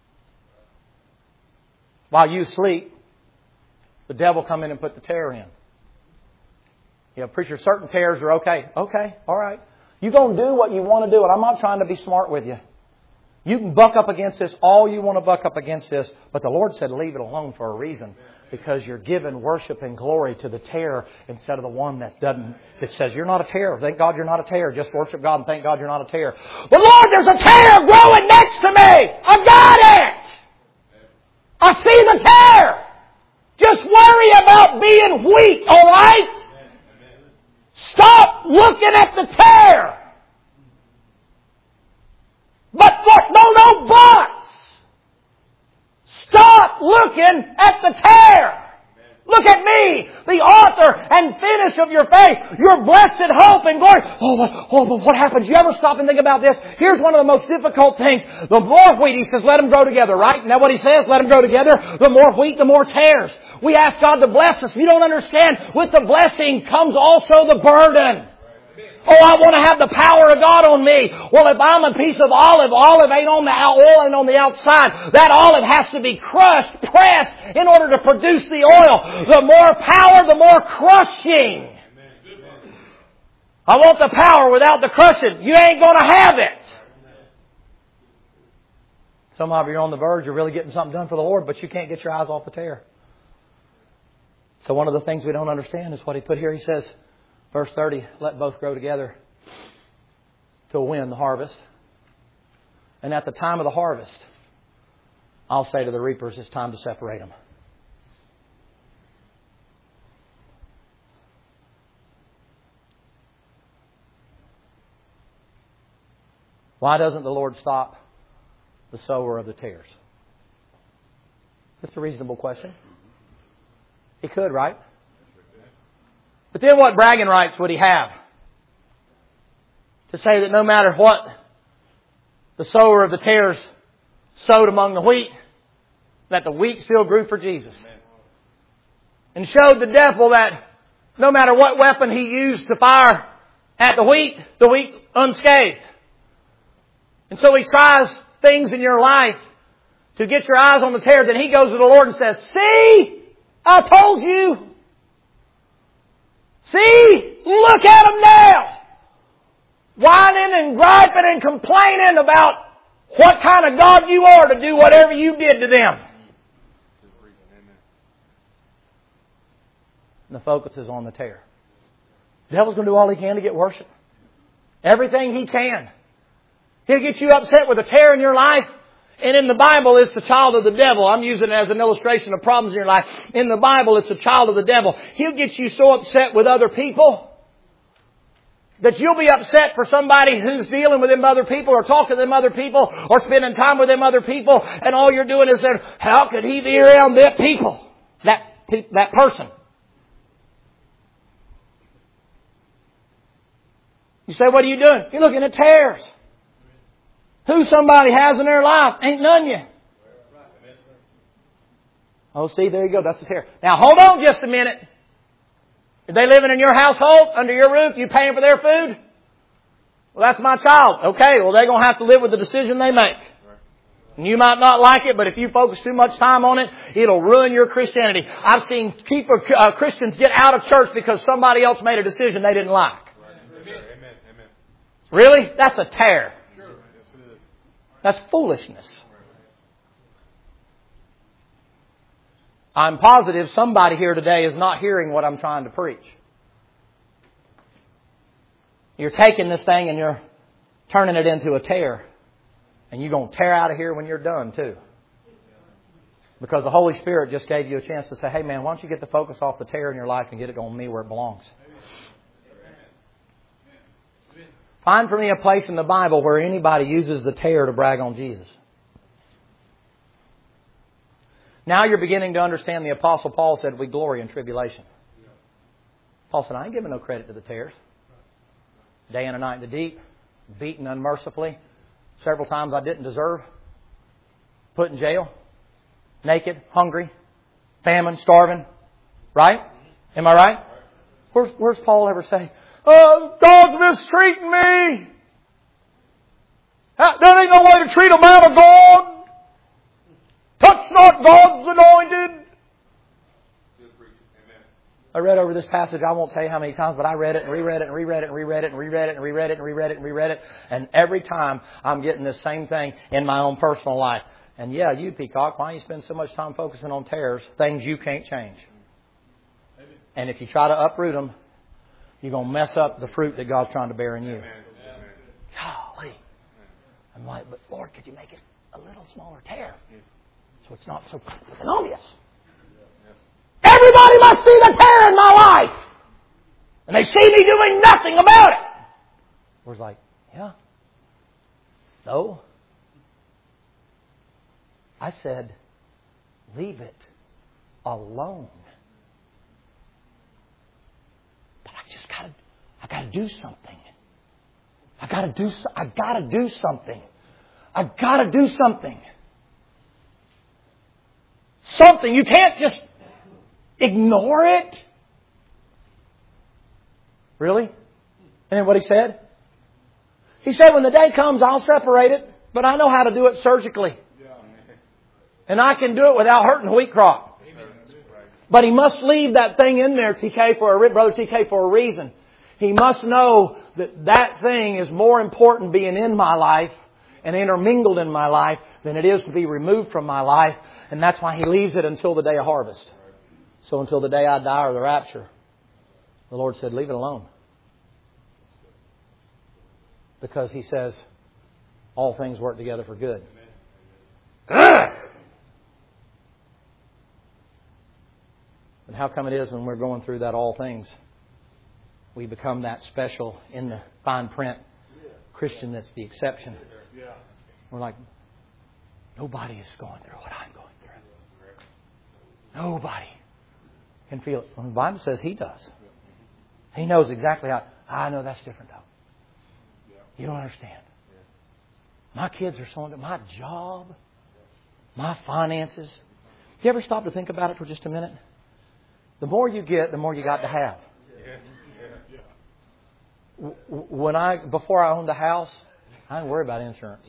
While you sleep, the devil come in and put the tare in. You know, preacher, certain tares are okay. Okay, all right. You're going to do what you want to do, and I'm not trying to be smart with you. You can buck up against this all you want to buck up against this, but the Lord said leave it alone for a reason. Because you're giving worship and glory to the tare instead of the one that doesn't, that says, you're not a tare. Thank God you're not a tare. Just worship God and thank God you're not a tare. But Lord, there's a tare growing next to me. I got it. I see the tare. Just worry about being wheat, all right? Stop looking at the tare. But, no, no, but. Stop looking at the tare. Look at me. See the author and finish of your faith, your blessed hope and glory. Oh, but, oh, but what happens? You ever stop and think about this? Here's one of the most difficult things. The more wheat, He says, let them grow together, right? Isn't that what He says? Let them grow together. The more wheat, the more tares. We ask God to bless us. You don't understand. With the blessing comes also the burden. Oh, I want to have the power of God on me. Well, if I'm a piece of olive, olive ain't on the oil ain't on the outside. That olive has to be crushed, pressed, in order to produce the oil. The more power, the more crushing. I want the power without the crushing. You ain't going to have it. Some of you are on the verge of really getting something done for the Lord, but you can't get your eyes off the tare. So one of the things we don't understand is what He put here. He says, verse thirty, let both grow together till when? The harvest. And at the time of the harvest, I'll say to the reapers, it's time to separate them. Why doesn't the Lord stop the sower of the tares? That's a reasonable question. He could, right? But then what bragging rights would He have? To say that no matter what the sower of the tares sowed among the wheat, that the wheat still grew for Jesus. And showed the devil that no matter what weapon he used to fire at the wheat, the wheat unscathed. And so he tries things in your life to get your eyes on the tares, and he goes to the Lord and says, see, I told you. See, look at them now. Whining and griping and complaining about what kind of God you are to do whatever you did to them. And the focus is on the tare. The devil's going to do all he can to get worship. Everything he can. He'll get you upset with a tare in your life. And in the Bible, it's the child of the devil. I'm using it as an illustration of problems in your life. In the Bible, it's the child of the devil. He'll get you so upset with other people that you'll be upset for somebody who's dealing with them other people or talking to them other people or spending time with them other people. And all you're doing is saying, how could he be around that people? That, that person. You say, what are you doing? You're looking at tares. Who somebody has in their life ain't none yet. Oh, see, there you go. That's the tare. Now, hold on just a minute. Are they living in your household, under your roof? You paying for their food? Well, that's my child. Okay, well, they're going to have to live with the decision they make. And you might not like it, but if you focus too much time on it, it'll ruin your Christianity. I've seen keeper, uh, Christians get out of church because somebody else made a decision they didn't like. Amen. Amen. Really? That's a tare. That's foolishness. I'm positive somebody here today is not hearing what I'm trying to preach. You're taking this thing and you're turning it into a tare. And you're going to tear out of here when you're done too. Because the Holy Spirit just gave you a chance to say, hey man, why don't you get the focus off the tare in your life and get it on me where it belongs. Find for me a place in the Bible where anybody uses the tare to brag on Jesus. Now you're beginning to understand the Apostle Paul said we glory in tribulation. Paul said, I ain't giving no credit to the tares. Day and a night in the deep, beaten unmercifully, several times I didn't deserve, put in jail, naked, hungry, famine, starving. Right? Am I right? Where's, where's Paul ever say, oh, God's mistreating me. There ain't no way to treat a man of God. Touch not God's anointed. I read over this passage, I won't tell you how many times, but I read it and reread it and reread it and reread it and reread it and reread it and reread it and reread it. And every time I'm getting this same thing in my own personal life. And yeah, you peacock, why do you spend so much time focusing on tares, things you can't change? And if you try to uproot them, you're going to mess up the fruit that God's trying to bear in you. Golly. I'm like, but Lord, could you make it a little smaller tare? So it's not so obvious. Everybody must see the tare in my life. And they see me doing nothing about it. We're like, yeah. So? I said, leave it alone. I got to do something. I got to do. I got to do something. I got to do something. Something. You can't just ignore it. Really? And then what he said? He said, when the day comes, I'll separate it, but I know how to do it surgically. And I can do it without hurting the wheat crop. But he must leave that thing in there, T K, for a, Brother T K, for a reason. He must know that that thing is more important being in my life and intermingled in my life than it is to be removed from my life. And that's why he leaves it until the day of harvest. So until the day I die or the rapture. The Lord said, leave it alone. Because He says, all things work together for good. But how come it is when we're going through that all things, we become that special in the fine print Christian that's the exception? We're like, nobody is going through what I'm going through. Nobody can feel it. Well, the Bible says He does. He knows exactly how. I know that's different though. You don't understand. My kids are so into my job, my finances. You ever stop to think about it for just a minute? The more you get, the more you got to have. When I before I owned a house, I didn't worry about insurance.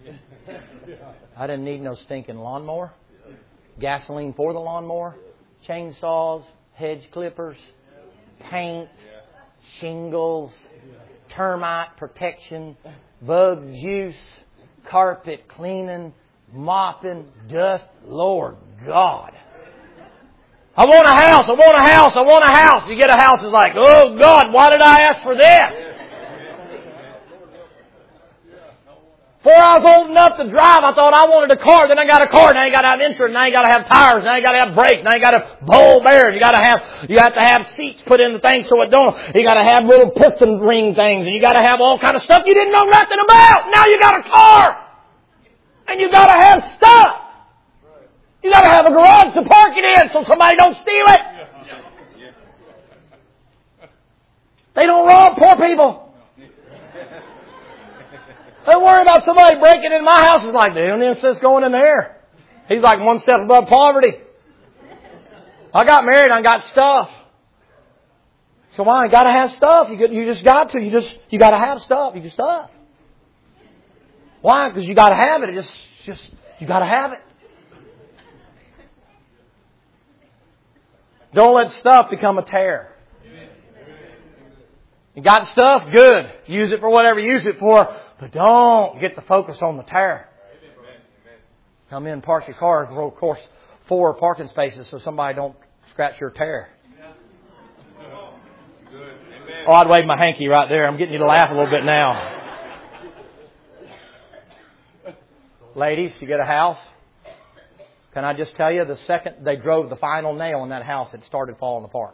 I didn't need no stinking lawnmower, gasoline for the lawnmower, chainsaws, hedge clippers, paint, shingles, termite protection, bug juice, carpet cleaning, mopping, dust. Lord God. I want a house, I want a house, I want a house. You get a house, it's like, oh God, why did I ask for this? Before I was old enough to drive, I thought I wanted a car. Then I got a car. Now you got to have insurance. Now you got to have tires. Now you got to have brakes. Now you got to ball bearings. You got to have you have to have seats put in the thing so it don't. You got to have little piston ring things, and you got to have all kind of stuff you didn't know nothing about. Now you got a car, and you got to have stuff. You got to have a garage to park it in so somebody don't steal it. They don't rob poor people. Don't worry about somebody breaking in my house. It's like, the evidence is going in there. He's like one step above poverty. I got married. I got stuff. So why? You got to have stuff. You get, you just got to. You just you got to have stuff. You just stuff. Why? Because you got to have it. It just just you got to have it. Don't let stuff become a tear. You got stuff? Good. Use it for whatever you use it for. But don't get the focus on the tear. Come in, park your car, of course, four parking spaces so somebody don't scratch your tear. Oh, I'd wave my hanky right there. I'm getting you to laugh a little bit now. Ladies, you get a house. Can I just tell you, the second they drove the final nail in that house, it started falling apart.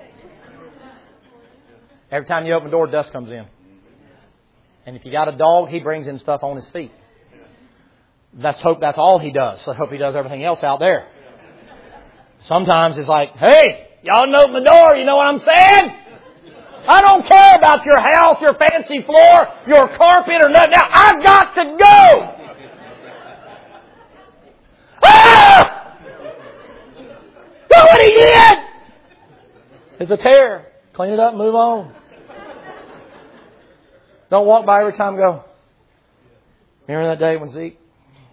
Every time you open the door, dust comes in. And if you got a dog, he brings in stuff on his feet. Let's hope that's all he does. Let's hope he does everything else out there. Sometimes it's like, hey, y'all know my door. You know what I'm saying? I don't care about your house, your fancy floor, your carpet or nothing. Now, I've got to go. Ah! Look what he did. It's a tear. Clean it up and move on. Don't walk by every time. Go. Remember that day when Zeke?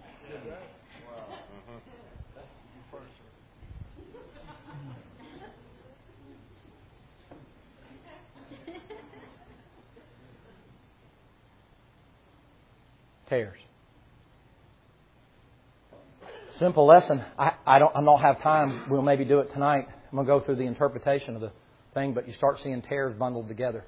Tears. Simple lesson. I, I don't. I don't have time. We'll maybe do it tonight. I'm going to go through the interpretation of the thing, but you start seeing tears bundled together.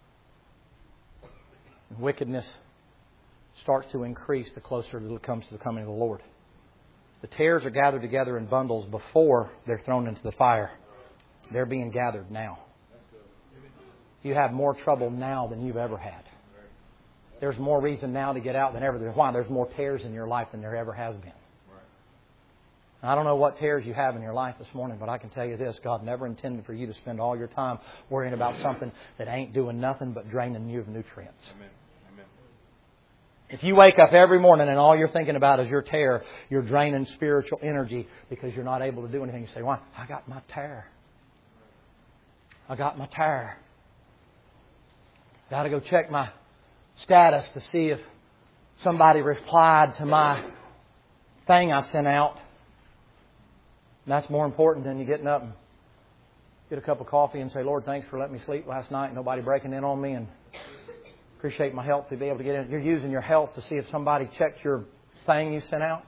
Wickedness starts to increase the closer it comes to the coming of the Lord. The tares are gathered together in bundles before they're thrown into the fire. They're being gathered now. You have more trouble now than you've ever had. There's more reason now to get out than ever. Why? There's more tares in your life than there ever has been. I don't know what tares you have in your life this morning, but I can tell you this. God never intended for you to spend all your time worrying about something that ain't doing nothing but draining you of nutrients. Amen. Amen. If you wake up every morning and all you're thinking about is your tear, you're draining spiritual energy because you're not able to do anything. You say, why? I got my tear. I got my tear. Got to go check my status to see if somebody replied to my thing I sent out. And that's more important than you getting up and get a cup of coffee and say, Lord, thanks for letting me sleep last night. Nobody breaking in on me, and appreciate my health to be able to get in. You're using your health to see if somebody checked your thing you sent out.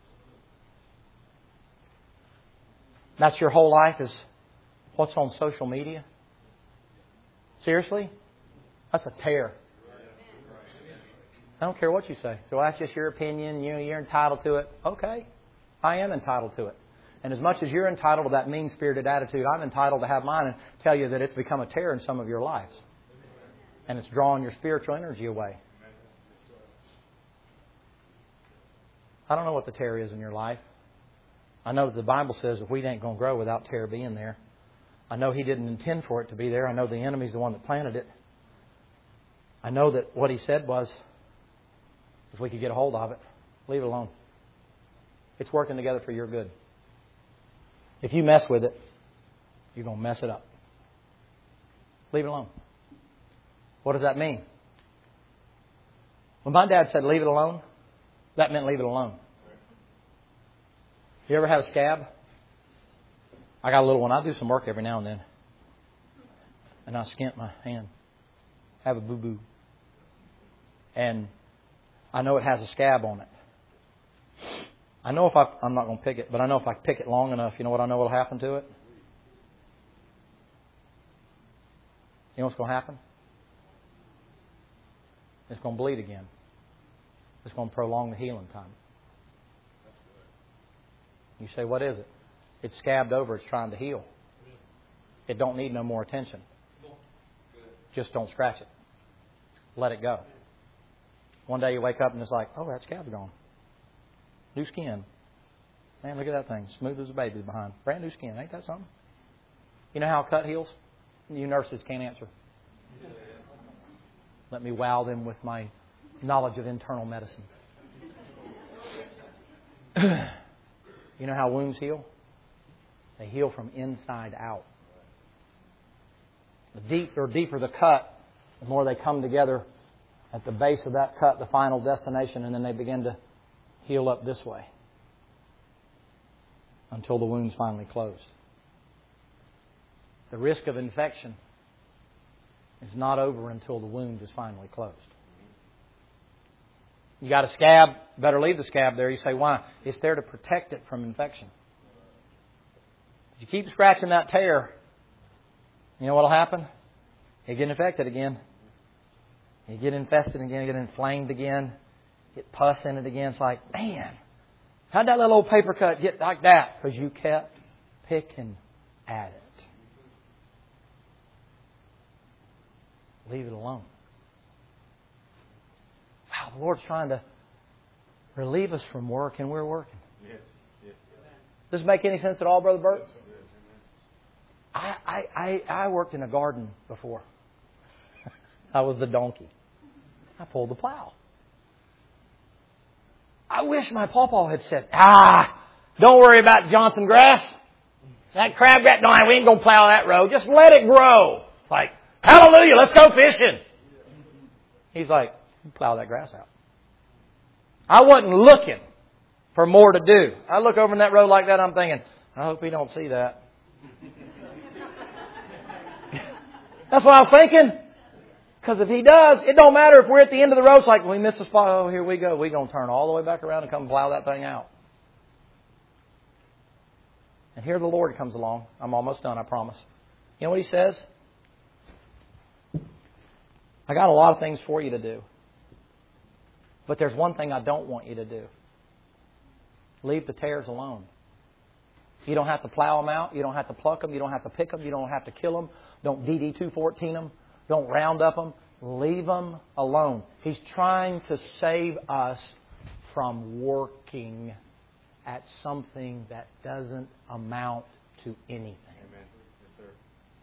That's your whole life is what's on social media. Seriously? That's a tear. I don't care what you say. So that's just your opinion. You know, you're entitled to it. Okay. I am entitled to it. And as much as you're entitled to that mean-spirited attitude, I'm entitled to have mine and tell you that it's become a tear in some of your lives. And it's drawing your spiritual energy away. I don't know what the tear is in your life. I know that the Bible says that wheat ain't going to grow without tear being there. I know He didn't intend for it to be there. I know the enemy's the one that planted it. I know that what He said was, if we could get a hold of it, leave it alone. It's working together for your good. If you mess with it, you're going to mess it up. Leave it alone. What does that mean? When my dad said leave it alone, that meant leave it alone. You ever have a scab? I got a little one. I do some work every now and then. And I skint my hand. Have a boo-boo. And I know it has a scab on it. I know if I, I'm not going to pick it, but I know if I pick it long enough, you know what I know will happen to it? You know what's going to happen? It's going to bleed again. It's going to prolong the healing time. You say, what is it? It's scabbed over. It's trying to heal. It don't need no more attention. Just don't scratch it. Let it go. One day you wake up and it's like, oh, that scab's gone. New skin. Man, look at that thing. Smooth as a baby's behind. Brand new skin. Ain't that something? You know how a cut heals? You nurses can't answer. Let me wow them with my knowledge of internal medicine. You know how wounds heal? They heal from inside out. The deeper, deeper the cut, the more they come together at the base of that cut, the final destination, and then they begin to heal up this way until the wound's finally closed. The risk of infection is not over until the wound is finally closed. You got a scab, better leave the scab there. You say, why? It's there to protect it from infection. If you keep scratching that tear, you know what will happen? You get infected again. You get infested again, you get inflamed again, get pus in it again. It's like, man, how'd that little old paper cut get like that? Because you kept picking at it. Leave it alone. Wow, the Lord's trying to relieve us from work, and we're working. Yeah. Yeah. Does this make any sense at all, Brother Bert? I, I, I, I worked in a garden before. I was the donkey. I pulled the plow. I wish my pawpaw had said, ah, don't worry about Johnson grass. That crabgrass, no, we ain't going to plow that road. Just let it grow. It's like, hallelujah, let's go fishing. He's like, plow that grass out. I wasn't looking for more to do. I look over in that road like that, I'm thinking, I hope he don't see that. That's what I was thinking. Because if he does, it don't matter if we're at the end of the road. It's like, we miss the spot. Oh, here we go. We're going to turn all the way back around and come plow that thing out. And here the Lord comes along. I'm almost done, I promise. You know what He says? I got a lot of things for you to do. But there's one thing I don't want you to do. Leave the tares alone. You don't have to plow them out. You don't have to pluck them. You don't have to pick them. You don't have to kill them. Don't D D two fourteen them. Don't round up them. Leave them alone. He's trying to save us from working at something that doesn't amount to anything. Amen. Yes, sir.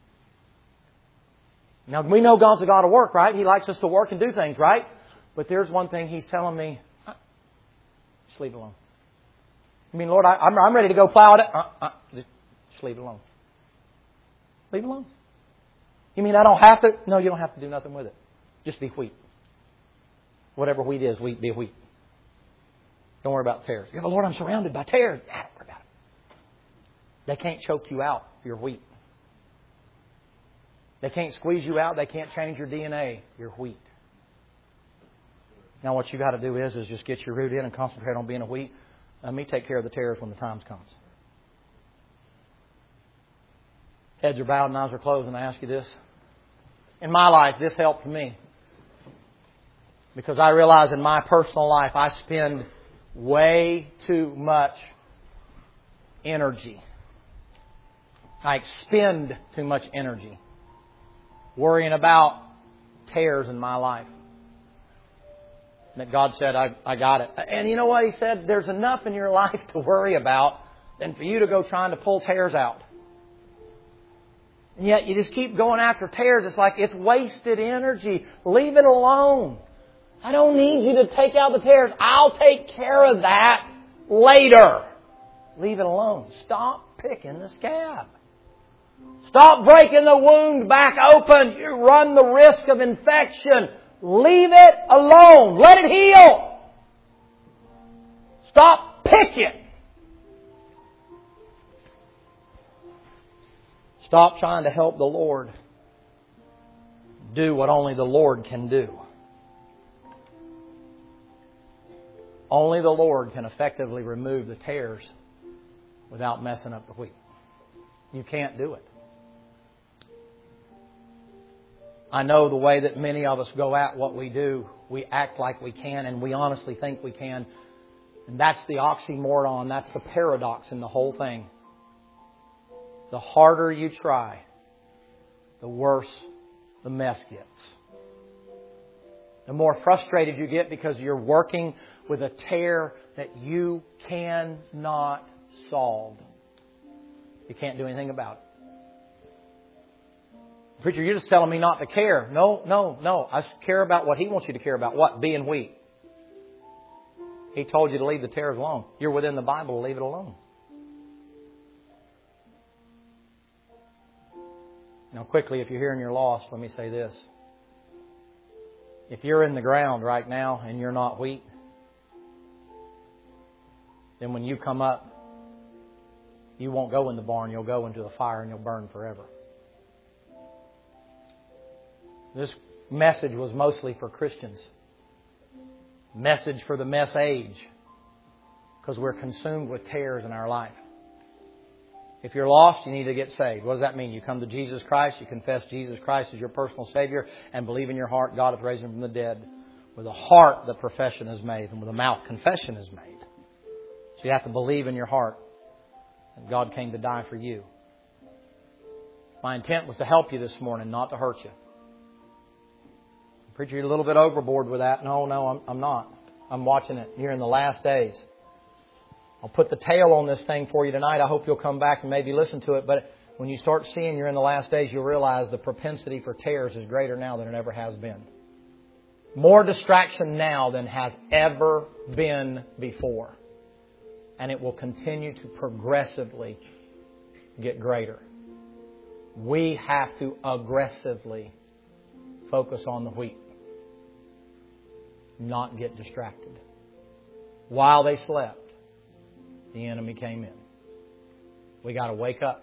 Now, we know God's a God of work, right? He likes us to work and do things, right? But there's one thing He's telling me, just leave it alone. I mean, Lord, I, I'm, I'm ready to go plow it. Uh, uh, just leave it alone. Leave it alone. You mean I don't have to? No, you don't have to do nothing with it. Just be wheat. Whatever wheat is, wheat, be wheat. Don't worry about tares. Yeah, but Lord, I'm surrounded by tares. Yeah, don't worry about it. They can't choke you out. You're wheat. They can't squeeze you out. They can't change your D N A. You're wheat. Now what you got to do is, is just get your root in and concentrate on being a wheat. Let me take care of the tares when the time comes. Heads are bowed and eyes are closed, and I ask you this. In my life, this helped me. Because I realize in my personal life, I spend way too much energy. I expend too much energy worrying about tares in my life. And that God said, I, I got it. And you know what He said? There's enough in your life to worry about than for you to go trying to pull tares out. And yet you just keep going after tares. It's like it's wasted energy. Leave it alone. I don't need you to take out the tares. I'll take care of that later. Leave it alone. Stop picking the scab. Stop breaking the wound back open. You run the risk of infection. Leave it alone. Let it heal. Stop picking. Stop trying to help the Lord do what only the Lord can do. Only the Lord can effectively remove the tares without messing up the wheat. You can't do it. I know the way that many of us go at what we do. We act like we can, and we honestly think we can. And that's the oxymoron. That's the paradox in the whole thing. The harder you try, the worse the mess gets. The more frustrated you get because you're working with a tear that you cannot solve. You can't do anything about it. Preacher, you're just telling me not to care. No, no, no. I care about what He wants you to care about. What? Being wheat. He told you to leave the tares alone. You're within the Bible. Leave it alone. Now quickly, if you're here and you're lost, let me say this. If you're in the ground right now and you're not wheat, then when you come up, you won't go in the barn. You'll go into the fire and you'll burn forever. This message was mostly for Christians. Message for the mess age. Because we're consumed with tares in our life. If you're lost, you need to get saved. What does that mean? You come to Jesus Christ, you confess Jesus Christ as your personal Savior, and believe in your heart God hath raised Him from the dead. With a heart the profession is made, and with a mouth confession is made. So you have to believe in your heart that God came to die for you. My intent was to help you this morning, not to hurt you. Preacher, you're a little bit overboard with that. No, no, I'm, I'm not. I'm watching it. You're in the last days. I'll put the tail on this thing for you tonight. I hope you'll come back and maybe listen to it. But when you start seeing you're in the last days, you'll realize the propensity for tares is greater now than it ever has been. More distraction now than has ever been before. And it will continue to progressively get greater. We have to aggressively focus on the wheat. Not get distracted. While they slept, the enemy came in. We got to wake up.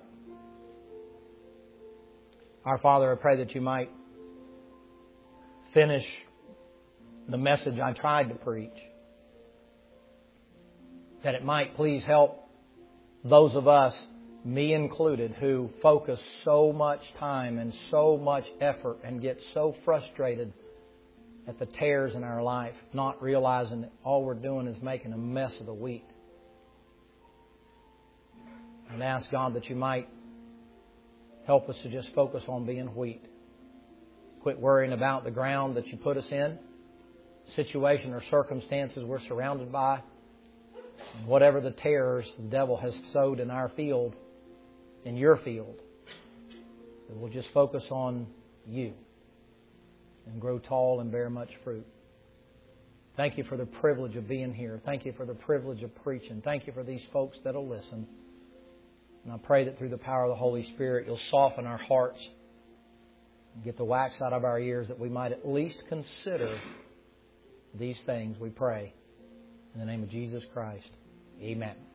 Our Father, I pray that You might finish the message I tried to preach. That it might please help those of us, me included, who focus so much time and so much effort and get so frustrated at the tares in our life, not realizing that all we're doing is making a mess of the wheat. And ask God that You might help us to just focus on being wheat. Quit worrying about the ground that You put us in, situation or circumstances we're surrounded by. And whatever the tares the devil has sowed in our field, in your field, that we'll just focus on You and grow tall and bear much fruit. Thank You for the privilege of being here. Thank You for the privilege of preaching. Thank You for these folks that will listen. And I pray that through the power of the Holy Spirit, You'll soften our hearts and get the wax out of our ears, that we might at least consider these things, we pray. In the name of Jesus Christ, amen.